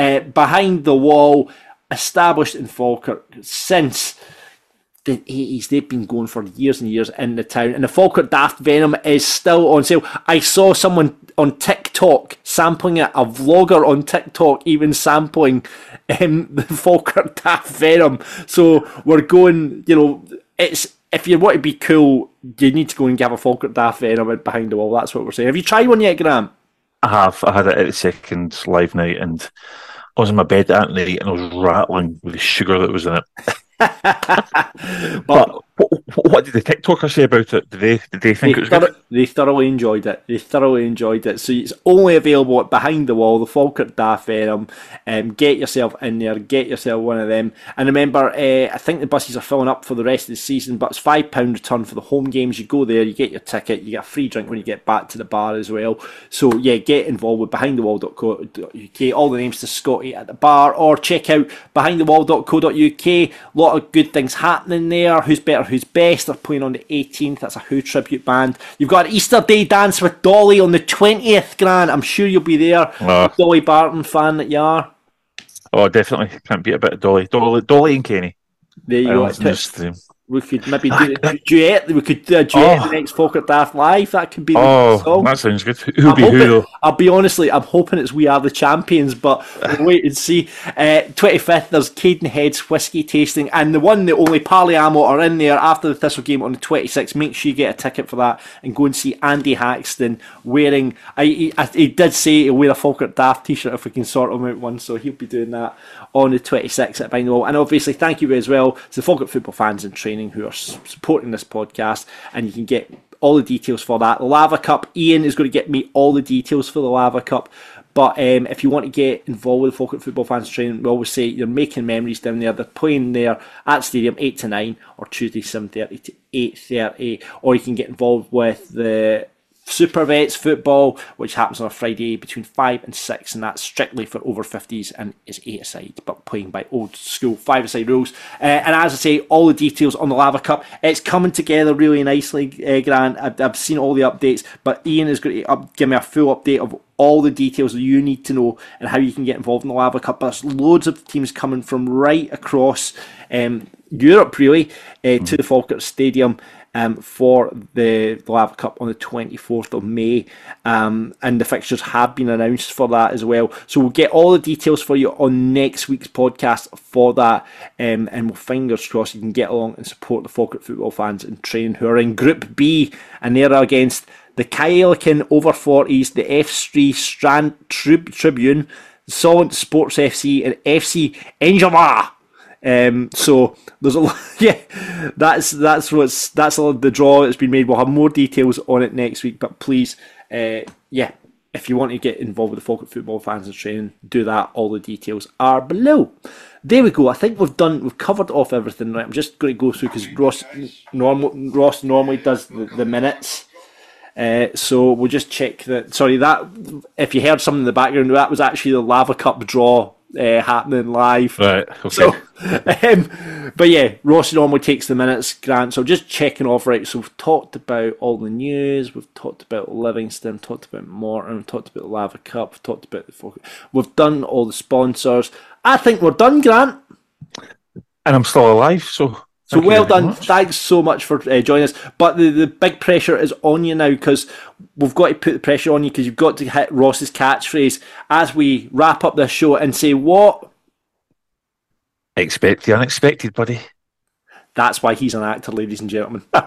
Behind the Wall, established in Falkirk since the 80s. They've been going for years and years in the town, and the Falkirk Daft Venom is still on sale. I saw someone on TikTok sampling it, a vlogger on TikTok even sampling the Falkirk Daft Venom. So we're going, it's, if you want to be cool, you need to go and give a Falkirk Daft Venom Behind the Wall. That's what we're saying. Have you tried one yet, Graham? I have. I had it at the second live night, and I was in my bed that night and I was rattling with the sugar that was in it. But what did the TikTokers say about it? Did they think it was good? They thoroughly enjoyed it. So it's only available at Behind the Wall, the Falkirk Daft Venom. Get yourself in there. Get yourself one of them. And remember, I think the buses are filling up for the rest of the season, but it's £5 return for the home games. You go there, you get your ticket, you get a free drink when you get back to the bar as well. So yeah, get involved with behindthewall.co.uk. All the names to Scotty at the bar, or check out behindthewall.co.uk. A lot of good things happening there. Who's Better, Who's Best are playing on the 18th. That's a Who tribute band. You've got an Easter Day dance with Dolly on the 20th, Grant. I'm sure you'll be there. Dolly Barton fan that you are. Oh, definitely. Can't beat a bit of Dolly and Kenny. There you go. We could maybe do a duet. We could do a duet in the next Falkirk Daft Live. That could be the song. That sounds good. Who'll be who, though? I'll be honestly, I'm hoping it's We Are the Champions, but we'll wait and see. 25th, there's Cadenhead's whiskey tasting, and the only Parley Amo are in there after the Thistle game on the 26th. Make sure you get a ticket for that and go and see Andy Haxton wearing. He did say he'll wear a Falkirk Daft t-shirt if we can sort him out one, so he'll be doing that on the 26th at Behind the Wall. And obviously, thank you as well to the Falkirk football fans in training who are supporting this podcast, and you can get all the details for that. The Lava Cup, Ian is going to get me all the details for the Lava Cup, but if you want to get involved with Falkirk football fans training, we always say you're making memories down there. They're playing there at Stadium 8 to 9, or Tuesday 7:30 to 8:30, or you can get involved with the Super Vets football, which happens on a Friday between 5 and 6, and that's strictly for over 50s and is 8-a-side, but playing by old school 5-a-side rules. And as I say, all the details on the Lava Cup, it's coming together really nicely, Grant. I've seen all the updates, but Ian is going to give me a full update of all the details that you need to know and how you can get involved in the Lava Cup. There's loads of teams coming from right across Europe, really, to the Falkirk Stadium for the Lava Cup on the 24th of May. And the fixtures have been announced for that as well. So we'll get all the details for you on next week's podcast for that. And we'll fingers crossed you can get along and support the Falkirk football fans in training who are in Group B, and they're against the Kyleakin over 40s, the FC Strand Tribune, Solent Sports FC, and FC Angela. So there's a lot. Yeah, that's the draw that's been made. We'll have more details on it next week. But please, if you want to get involved with the Falkirk football fans and training, do that. All the details are below. There we go. I think we've covered off everything. Right, I'm just going to go through because Ross normally does the minutes. So we'll just check that. Sorry, that if you heard something in the background, that was actually the Lava Cup draw happening live. Right. Okay. So, but yeah, Ross normally takes the minutes, Grant. So just checking off. Right. So we've talked about all the news. We've talked about Livingston. Talked about Morton. We've talked about the Lava Cup. We've talked about the Falkirk. We've done all the sponsors. I think we're done, Grant. And I'm still alive, so. So well done. Thanks so much for joining us. But the big pressure is on you now because we've got to put the pressure on you because you've got to hit Ross's catchphrase as we wrap up this show and say what? Expect the unexpected, buddy. That's why he's an actor, ladies and gentlemen. We're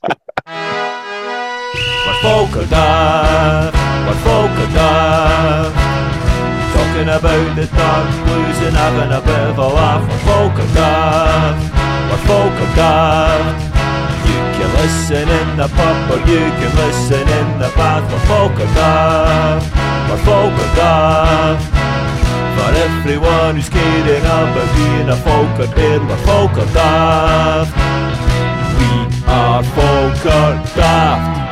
Falkirk Daft. We're Falkirk Daft. Talking about the dark blues and having a bit of a laugh. We're Falkirk Daft. We're Falkirk Daft. You can listen in the pub or you can listen in the bath. We're Falkirk Daft. We're Falkirk Daft. For everyone who's caring about being a Falkirk in, we're Falkirk Daft. We are Falkirk Daft.